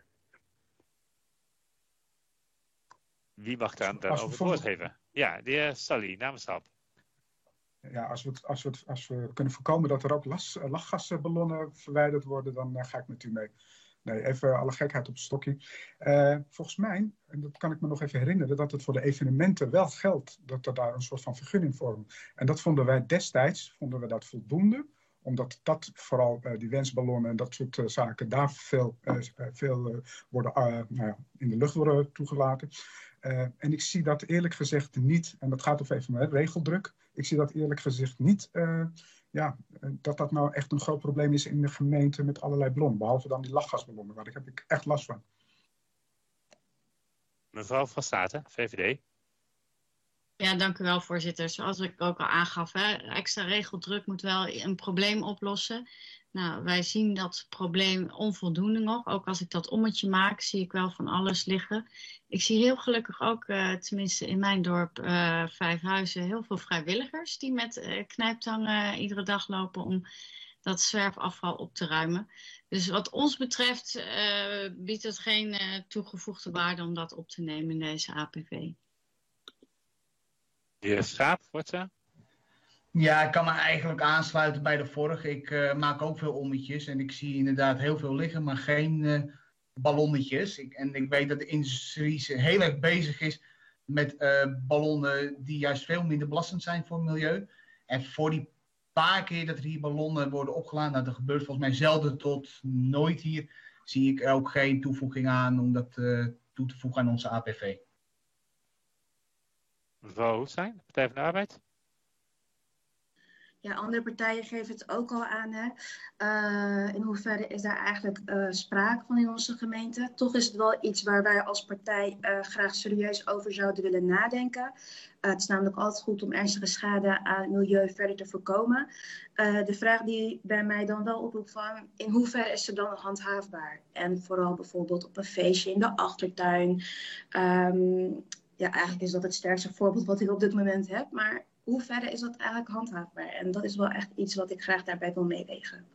Wie mag daarover het woord geven? Ja, de heer Sally, namens de HAP. Ja, als we kunnen voorkomen dat er ook lachgasballonnen verwijderd worden, dan ga ik met u mee. Nee, even alle gekheid op een stokje. Volgens mij, en dat kan ik me nog even herinneren, dat het voor de evenementen wel geldt dat er daar een soort van vergunning vormt. En dat vonden wij destijds dat voldoende, omdat dat vooral die wensballonnen en dat soort zaken daar veel worden in de lucht worden toegelaten. En ik zie dat eerlijk gezegd niet, en dat gaat over even regeldruk, ik zie dat eerlijk gezegd niet dat nou echt een groot probleem is in de gemeente met allerlei ballonnen, behalve dan die lachgasballonnen, daar heb ik echt last van. Mevrouw van Staten, VVD. Ja, dank u wel, voorzitter. Zoals ik ook al aangaf, extra regeldruk moet wel een probleem oplossen. Nou, wij zien dat probleem onvoldoende nog. Ook als ik dat ommetje maak, zie ik wel van alles liggen. Ik zie heel gelukkig ook, tenminste in mijn dorp, Vijfhuizen, heel veel vrijwilligers die met knijptangen iedere dag lopen om dat zwerfafval op te ruimen. Dus wat ons betreft biedt het geen toegevoegde waarde om dat op te nemen in deze APV. De heer Schaap, Forza. Ja, ik kan me eigenlijk aansluiten bij de vorige. Ik maak ook veel ommetjes en ik zie inderdaad heel veel liggen, maar geen ballonnetjes. Ik weet dat de industrie heel erg bezig is met ballonnen die juist veel minder belastend zijn voor het milieu. En voor die paar keer dat er hier ballonnen worden opgeladen, nou, dat gebeurt volgens mij zelden tot nooit hier, zie ik ook geen toevoeging aan om dat toe te voegen aan onze APV. Mevrouw Hoefstein, Partij van de Arbeid. Ja, andere partijen geven het ook al aan. Hè. In hoeverre is daar eigenlijk sprake van in onze gemeente? Toch is het wel iets waar wij als partij graag serieus over zouden willen nadenken. Het is namelijk altijd goed om ernstige schade aan het milieu verder te voorkomen. De vraag die bij mij dan wel oproept van in hoeverre is het dan handhaafbaar? En vooral bijvoorbeeld op een feestje in de achtertuin. Ja, eigenlijk is dat het sterkste voorbeeld wat ik op dit moment heb. Maar hoe verder is dat eigenlijk handhaafbaar? En dat is wel echt iets wat ik graag daarbij wil meewegen.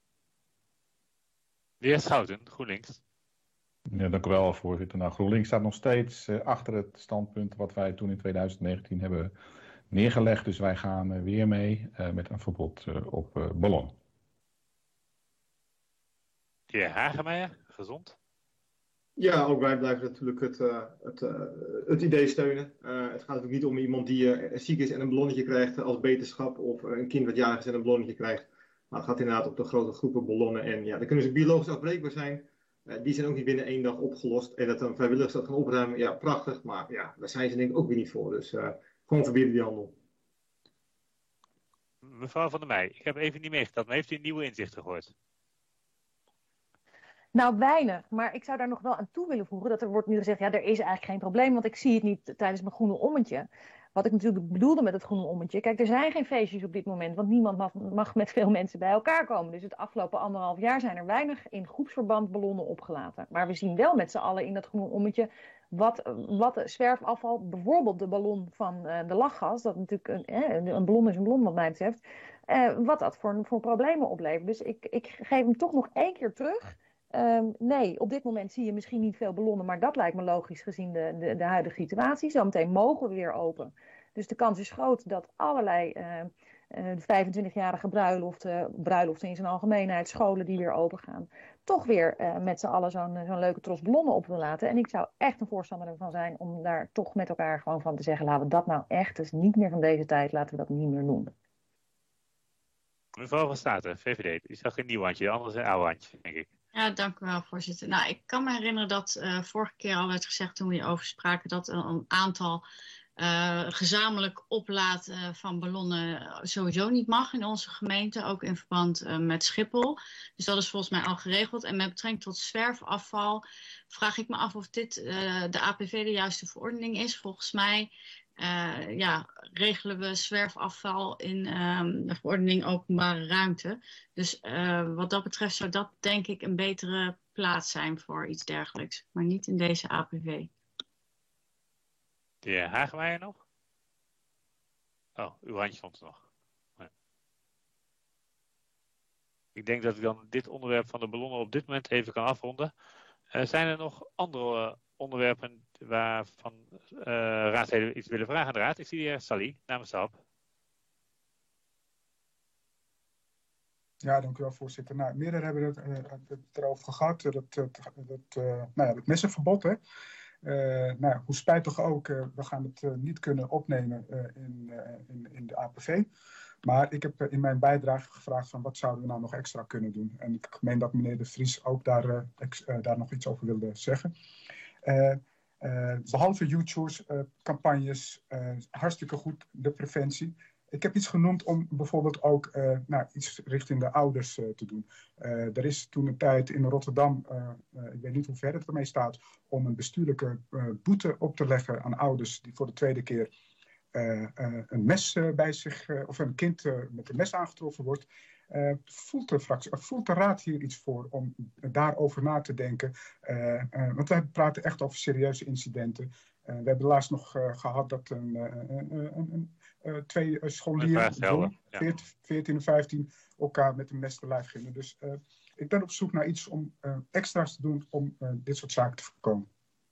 De heer Schouten, GroenLinks. Ja, dank u wel, voorzitter. Nou, GroenLinks staat nog steeds achter het standpunt wat wij toen in 2019 hebben neergelegd. Dus wij gaan weer mee met een verbod op ballon. De heer Hagemeijer, Gezond. Ja, ook wij blijven natuurlijk het idee steunen. Het gaat natuurlijk niet om iemand die ziek is en een ballonnetje krijgt als beterschap, of een kind wat jarig is en een ballonnetje krijgt. Maar het gaat inderdaad op de grote groepen ballonnen. En ja, dan kunnen ze biologisch afbreekbaar zijn. Die zijn ook niet binnen 1 dag opgelost. En dat dan vrijwilligers dat gaan opruimen, ja, prachtig. Maar ja, daar zijn ze denk ik ook weer niet voor. Dus gewoon verbieden die handel. Mevrouw Van der Meij, ik heb even niet meegeteld, maar heeft u nieuwe inzichten gehoord? Nou, weinig. Maar ik zou daar nog wel aan toe willen voegen dat er wordt nu gezegd, ja, er is eigenlijk geen probleem, want ik zie het niet tijdens mijn groene ommetje. Wat ik natuurlijk bedoelde met het groene ommetje. Kijk, er zijn geen feestjes op dit moment, want niemand mag met veel mensen bij elkaar komen. Dus het afgelopen 1,5 jaar zijn er weinig in groepsverband ballonnen opgelaten. Maar we zien wel met z'n allen in dat groene ommetje wat zwerfafval, bijvoorbeeld de ballon van de lachgas, dat natuurlijk een ballon is een ballon wat mij betreft, wat dat voor problemen oplevert. Dus ik geef hem toch nog 1 keer terug. Nee, op dit moment zie je misschien niet veel ballonnen, maar dat lijkt me logisch gezien de huidige situatie. Zometeen mogen we weer open. Dus de kans is groot dat allerlei 25-jarige bruiloften in zijn algemeenheid, scholen die weer open gaan, toch weer met z'n allen zo'n leuke tros ballonnen op willen laten. En ik zou echt een voorstander ervan zijn om daar toch met elkaar gewoon van te zeggen, laten we dat nou echt, het is niet meer van deze tijd, laten we dat niet meer doen. Mevrouw van Staten, VVD, u zag een nieuw handje, de andere is een oude handje, denk ik. Ja, dank u wel, voorzitter. Nou, ik kan me herinneren dat vorige keer al werd gezegd toen we hierover spraken dat een aantal gezamenlijk oplaten van ballonnen sowieso niet mag in onze gemeente, ook in verband met Schiphol. Dus dat is volgens mij al geregeld. En met betrekking tot zwerfafval vraag ik me af of dit de APV de juiste verordening is. Volgens mij regelen we zwerfafval in de verordening openbare ruimte. Dus wat dat betreft zou dat denk ik een betere plaats zijn voor iets dergelijks. Maar niet in deze APV. De heer Hagemeijer nog? Oh, uw handje stond er nog. Nee. Ik denk dat ik dan dit onderwerp van de ballonnen op dit moment even kan afronden. Zijn er nog andere onderwerpen waarvan raadsleden iets willen vragen aan de raad? Ik zie de heer Sally namens de HAP. Ja, dank u wel, voorzitter. Nou, meerdere hebben het erover gehad, het messenverbod. Hè. Hoe spijtig ook, we gaan het niet kunnen opnemen in de APV. Maar ik heb in mijn bijdrage gevraagd van wat zouden we nou nog extra kunnen doen. En ik meen dat meneer De Vries ook daar nog iets over wilde zeggen. Behalve YouTubes, campagnes, hartstikke goed, de preventie. Ik heb iets genoemd om bijvoorbeeld ook iets richting de ouders te doen. Er is toen een tijd in Rotterdam, ik weet niet hoe ver het ermee staat, om een bestuurlijke boete op te leggen aan ouders die voor de tweede keer een mes bij zich, of een kind met een mes aangetroffen wordt, voelt de Raad hier iets voor om daarover na te denken? Want wij praten echt over serieuze incidenten. We hebben laatst nog gehad dat twee scholieren, 14 en 15, elkaar met een mes te lijf gingen. Dus ik ben op zoek naar iets om extra's te doen om dit soort zaken te voorkomen.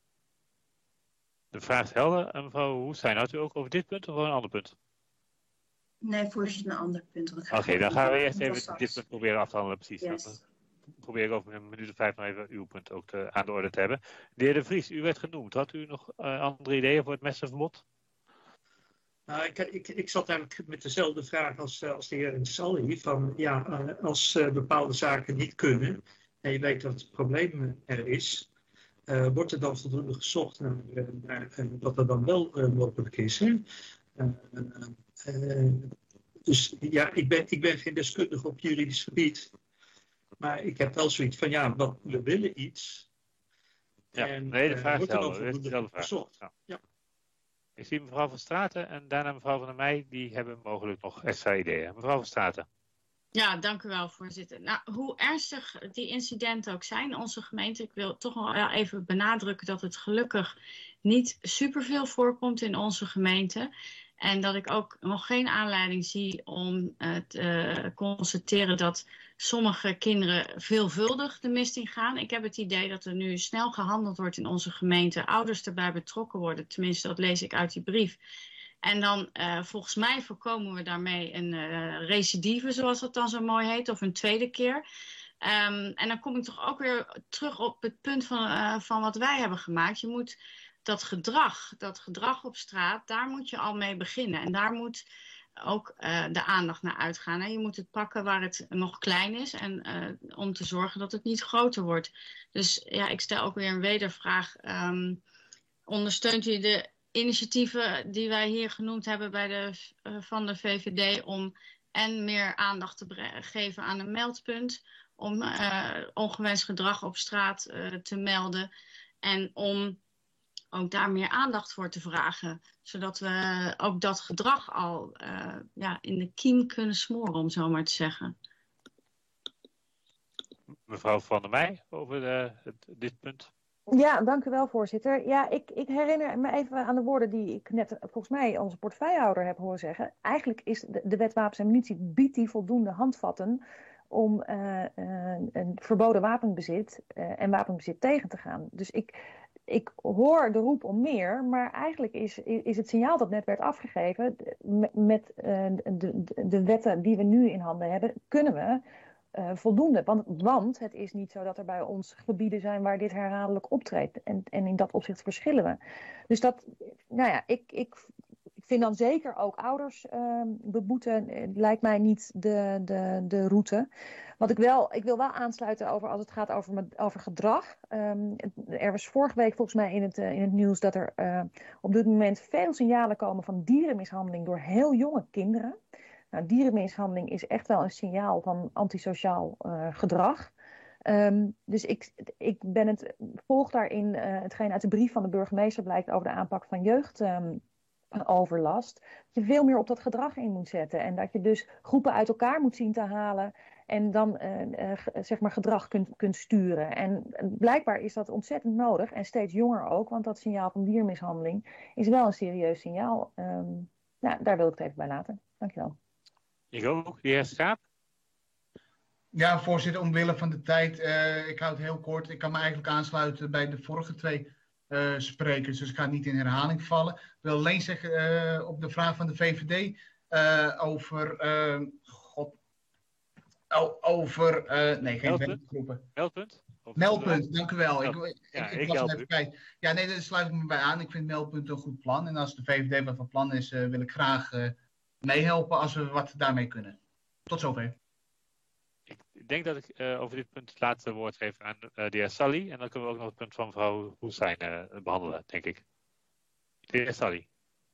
De vraag is helder. En mevrouw Hoestijn, had u ook over dit punt of over een ander punt? Nee, voorzitter, een ander punt. Oké, dan gaan we eerst even dit punt proberen af te handelen. Precies. Yes. Dan probeer ik over een minuut of 5 nog even uw punt ook aan de orde te hebben. De heer De Vries, u werd genoemd. Had u nog andere ideeën voor het messenverbod? Nou, ik zat eigenlijk met dezelfde vraag als de heer Salli. Van, ja, als bepaalde zaken niet kunnen en je weet dat het probleem er is, wordt er dan voldoende gezocht naar wat er dan wel mogelijk is. Hè? Dus ja, ik ben geen deskundige op juridisch gebied. Maar ik heb wel zoiets van, ja, we willen iets. Ja, en nee, de vraag is wordt er dan helder. U heeft voldoende dezelfde vraag. gezocht. Ja. Ja. Ik zie mevrouw van Straten en daarna mevrouw van der Meij. Die hebben mogelijk nog extra ideeën. Mevrouw van Straten. Ja, dank u wel, voorzitter. Nou, hoe ernstig die incidenten ook zijn in onze gemeente, ik wil toch wel even benadrukken dat het gelukkig niet superveel voorkomt in onze gemeente. En dat ik ook nog geen aanleiding zie om te constateren dat sommige kinderen veelvuldig de mist in gaan. Ik heb het idee dat er nu snel gehandeld wordt in onze gemeente. Ouders erbij betrokken worden, tenminste dat lees ik uit die brief. En dan volgens mij voorkomen we daarmee een recidive, zoals dat dan zo mooi heet, of een tweede keer. En dan kom ik toch ook weer terug op het punt van wat wij hebben gemaakt. Je moet dat gedrag op straat, daar moet je al mee beginnen. En daar moet ook de aandacht naar uitgaan. Hè. Je moet het pakken waar het nog klein is en om te zorgen dat het niet groter wordt. Dus ja, ik stel ook weer een wedervraag. Ondersteunt u de initiatieven die wij hier genoemd hebben van de VVD om en meer aandacht te geven aan een meldpunt, om ongewenst gedrag op straat te melden en om ook daar meer aandacht voor te vragen, zodat we ook dat gedrag al in de kiem kunnen smoren, om zo maar te zeggen. Mevrouw van der Meij over dit punt. Ja, dank u wel, voorzitter. Ja, ik herinner me even aan de woorden die ik net volgens mij onze portefeuillehouder heb horen zeggen. Eigenlijk is de wet wapens en munitie biedt die voldoende handvatten om een verboden wapenbezit en wapenbezit tegen te gaan. Dus ik hoor de roep om meer, maar eigenlijk is het signaal dat net werd afgegeven met de wetten die we nu in handen hebben, kunnen we voldoende. Want het is niet zo dat er bij ons gebieden zijn waar dit herhaaldelijk optreedt. En in dat opzicht verschillen we. Dus dat, nou ja, ik vind dan zeker ook ouders beboeten, lijkt mij niet de route. Ik wil wel aansluiten over als het gaat over gedrag. Er was vorige week volgens mij in het nieuws dat er op dit moment veel signalen komen van dierenmishandeling door heel jonge kinderen. Nou, dierenmishandeling is echt wel een signaal van antisociaal gedrag. Dus ik volg daarin hetgeen uit de brief van de burgemeester blijkt over de aanpak van jeugdoverlast. Dat je veel meer op dat gedrag in moet zetten. En dat je dus groepen uit elkaar moet zien te halen en dan zeg maar gedrag kunt sturen. En blijkbaar is dat ontzettend nodig en steeds jonger ook, want dat signaal van diermishandeling is wel een serieus signaal. Nou, daar wil ik het even bij laten. Dankjewel. Ik ook, de heer Schaap. Ja, voorzitter, omwille van de tijd, ik hou het heel kort. Ik kan me eigenlijk aansluiten bij de vorige twee sprekers, dus ik ga niet in herhaling vallen. Ik wil alleen zeggen op de vraag van de VVD over... nee, geen werkgroepen. Meldpunt? Meldpunt, dank u wel. Ik was help net u. kwijt. Ja, nee, daar sluit ik me bij aan. Ik vind meldpunt een goed plan. En als de VVD wat van plan is, wil ik graag meehelpen als we wat daarmee kunnen. Tot zover. Ik denk dat ik over dit punt het laatste woord geef aan de heer Salli. En dan kunnen we ook nog het punt van mevrouw Hoestijn behandelen, denk ik. De heer Salli.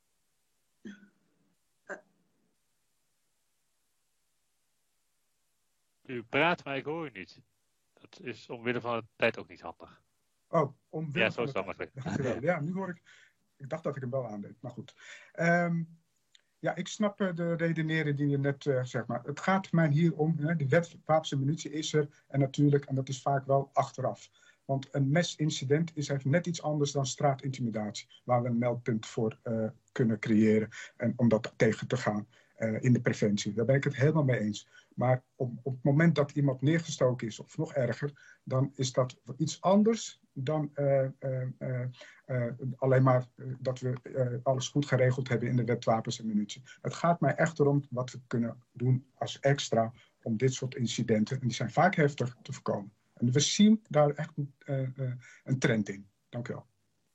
U praat, maar ik hoor u niet. Dat is omwille van de tijd ook niet handig. Oh, omwille ja, zo van is de het tijd. makkelijk. Ja, nu hoor ik. Ik dacht dat ik hem wel aandeed, maar goed. Ja, ik snap de redenering die je net zegt. Maar het gaat mij hier om, de wet wapens en munitie is er. En natuurlijk, en dat is vaak wel achteraf. Want een mesincident heeft net iets anders dan straatintimidatie. Waar we een meldpunt voor kunnen creëren. En om dat tegen te gaan in de preventie. Daar ben ik het helemaal mee eens. Maar op het moment dat iemand neergestoken is, of nog erger, dan is dat iets anders dan alleen maar dat we alles goed geregeld hebben in de wet wapens en munitie. Het gaat mij echt erom wat we kunnen doen als extra om dit soort incidenten, en die zijn vaak heftig, te voorkomen. En we zien daar echt een trend in. Dank u wel.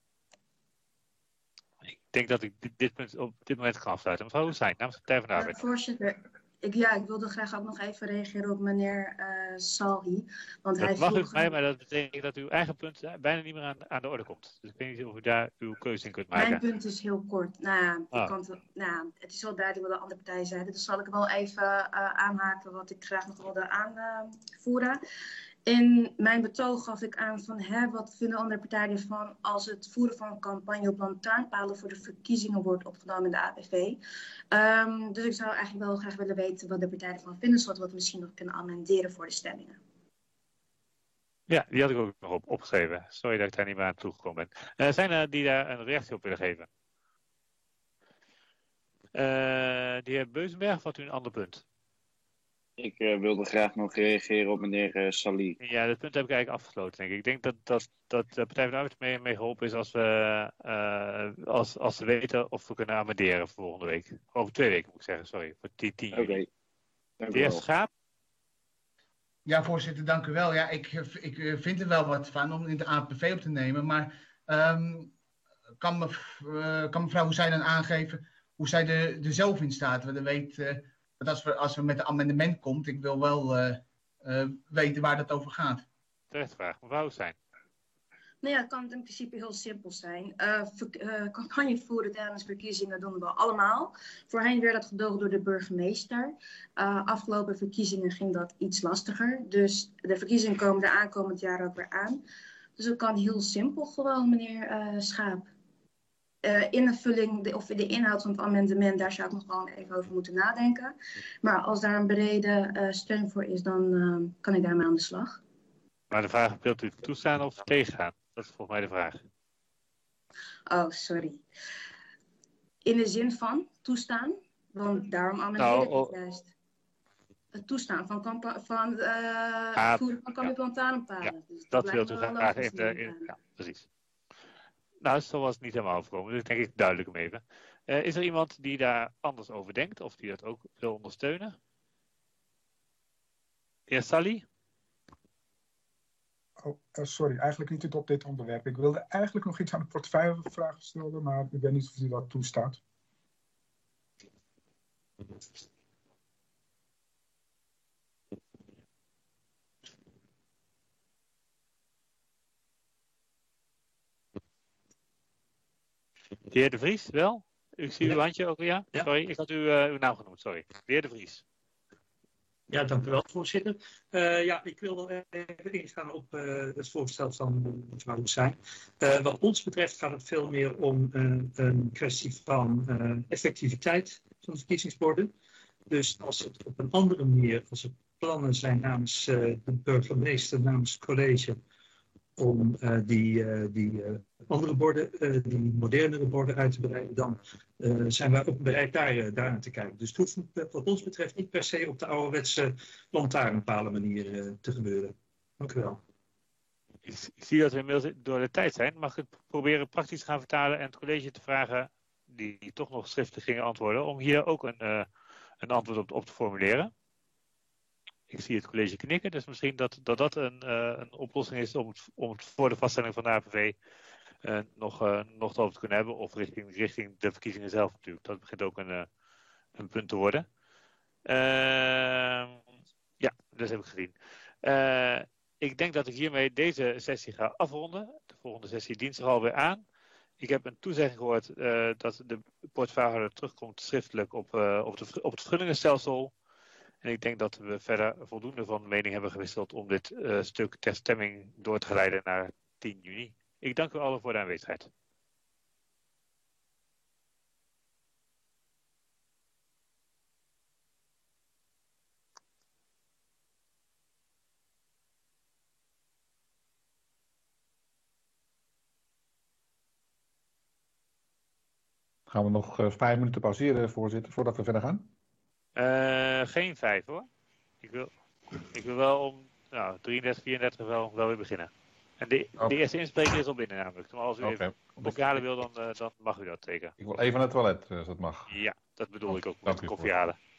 Ik denk dat ik dit punt op dit moment kan afsluiten. Mevrouw Hoestijn, namens de Partij van de Arbeid. Voorzitter, ik wilde graag ook nog even reageren op meneer Salhi. Want Dat hij mag vroeg... u mij, maar dat betekent dat uw eigen punt bijna niet meer aan de orde komt. Dus ik weet niet of u daar uw keuze in kunt maken. Mijn punt is heel kort. Het is wel duidelijk wat de andere partijen zeiden. Dus zal ik wel even aanhaken wat ik graag nog wilde aanvoeren. In mijn betoog gaf ik aan van wat vinden andere partijen ervan als het voeren van een campagne op lantaarnpalen voor de verkiezingen wordt opgenomen in de APV. Dus ik zou eigenlijk wel graag willen weten wat de partijen ervan vinden, zodat we het misschien nog kunnen amenderen voor de stemmingen. Ja, die had ik ook nog opgeschreven. Sorry dat ik daar niet meer aan toegekomen ben. Zijn er die daar een reactie op willen geven? De heer Beuzenberg, of had u een ander punt? Ik wilde graag nog reageren op meneer Salih. Ja, dat punt heb ik eigenlijk afgesloten, denk ik. Ik denk dat de Partij van de Arbeid mee geholpen is als we weten of we kunnen amenderen voor volgende week. Over 2 weken moet ik zeggen, sorry. Voor 10 juni. Oké. De heer Schaap? Ja, voorzitter, dank u wel. Ja, ik vind er wel wat van om in de APV op te nemen. Maar kan mevrouw Hoestijn dan aangeven hoe zij er zelf in staat? Want dan weet... als we met een amendement komt, ik wil wel weten waar dat over gaat. Terecht vraag. Mevrouw Hoestijn. Nou ja, het kan in principe heel simpel zijn. Campagne voeren tijdens verkiezingen doen we allemaal. Voorheen werd dat gedoogd door de burgemeester. Afgelopen verkiezingen ging dat iets lastiger. Dus de verkiezingen komen er aankomend jaar ook weer aan. Dus het kan heel simpel gewoon, meneer Schaap. Invulling of de inhoud van het amendement, daar zou ik nog wel even over moeten nadenken. Maar als daar een brede steun voor is, dan kan ik daarmee aan de slag. Maar de vraag, wilt u toestaan of tegengaan? Dat is volgens mij de vraag. Oh, sorry. In de zin van toestaan, want daarom amendeer ik het juist. Het toestaan van voeren van campagne op lantaarnpalen. Ja, dus dat wilt u graag ja, precies. Nou, zo was het niet helemaal overkomen, dus denk ik duidelijk hem even. Is er iemand die daar anders over denkt, of die dat ook wil ondersteunen? Heer Salih? Oh, sorry, eigenlijk niet op dit onderwerp. Ik wilde eigenlijk nog iets aan de portefeuillevraag stellen, maar ik weet niet of u dat toestaat. De heer De Vries, wel? Ik zie uw handje ook, ja? Sorry, ik had uw naam genoemd, sorry. De heer De Vries. Ja, dank u wel, voorzitter. Ik wil wel even ingaan op het voorstel van mevrouw Hoestijn. Wat ons betreft gaat het veel meer om een kwestie van effectiviteit van de verkiezingsborden. Dus als het op een andere manier, als er plannen zijn namens de burgemeester, namens het college, om die andere borden, die modernere borden uit te breiden, dan zijn wij ook bereid daar naar te kijken. Dus het hoeft wat ons betreft niet per se op de ouderwetse lantaarnpalen manier te gebeuren. Dank u wel. Ik zie dat we inmiddels door de tijd zijn. Mag ik proberen praktisch te gaan vertalen en het college te vragen, die toch nog schriftelijk gingen antwoorden, om hier ook een antwoord op te formuleren? Ik zie het college knikken, dus misschien dat een oplossing is om het voor de vaststelling van de APV nog over te kunnen hebben. Of richting de verkiezingen zelf natuurlijk. Dat begint ook een punt te worden. Ja, dat heb ik gezien. Ik denk dat ik hiermee deze sessie ga afronden. De volgende sessie dient zich alweer aan. Ik heb een toezegging gehoord dat de portefeuillehouder terugkomt schriftelijk op het vergunningenstelsel. En ik denk dat we verder voldoende van mening hebben gewisseld om dit stuk ter stemming door te geleiden naar 10 juni. Ik dank u allen voor de aanwezigheid. Gaan we nog 5 minuten pauzeren, voorzitter, voordat we verder gaan? Geen 5 hoor. Ik wil wel om 33, 34 wel weer beginnen. En de eerste inspreker is al binnen namelijk. Maar als u even koffie halen wil, dan mag u dat zeker. Ik wil even naar het toilet, als dat mag. Ja, dat bedoel ik ook met koffie halen.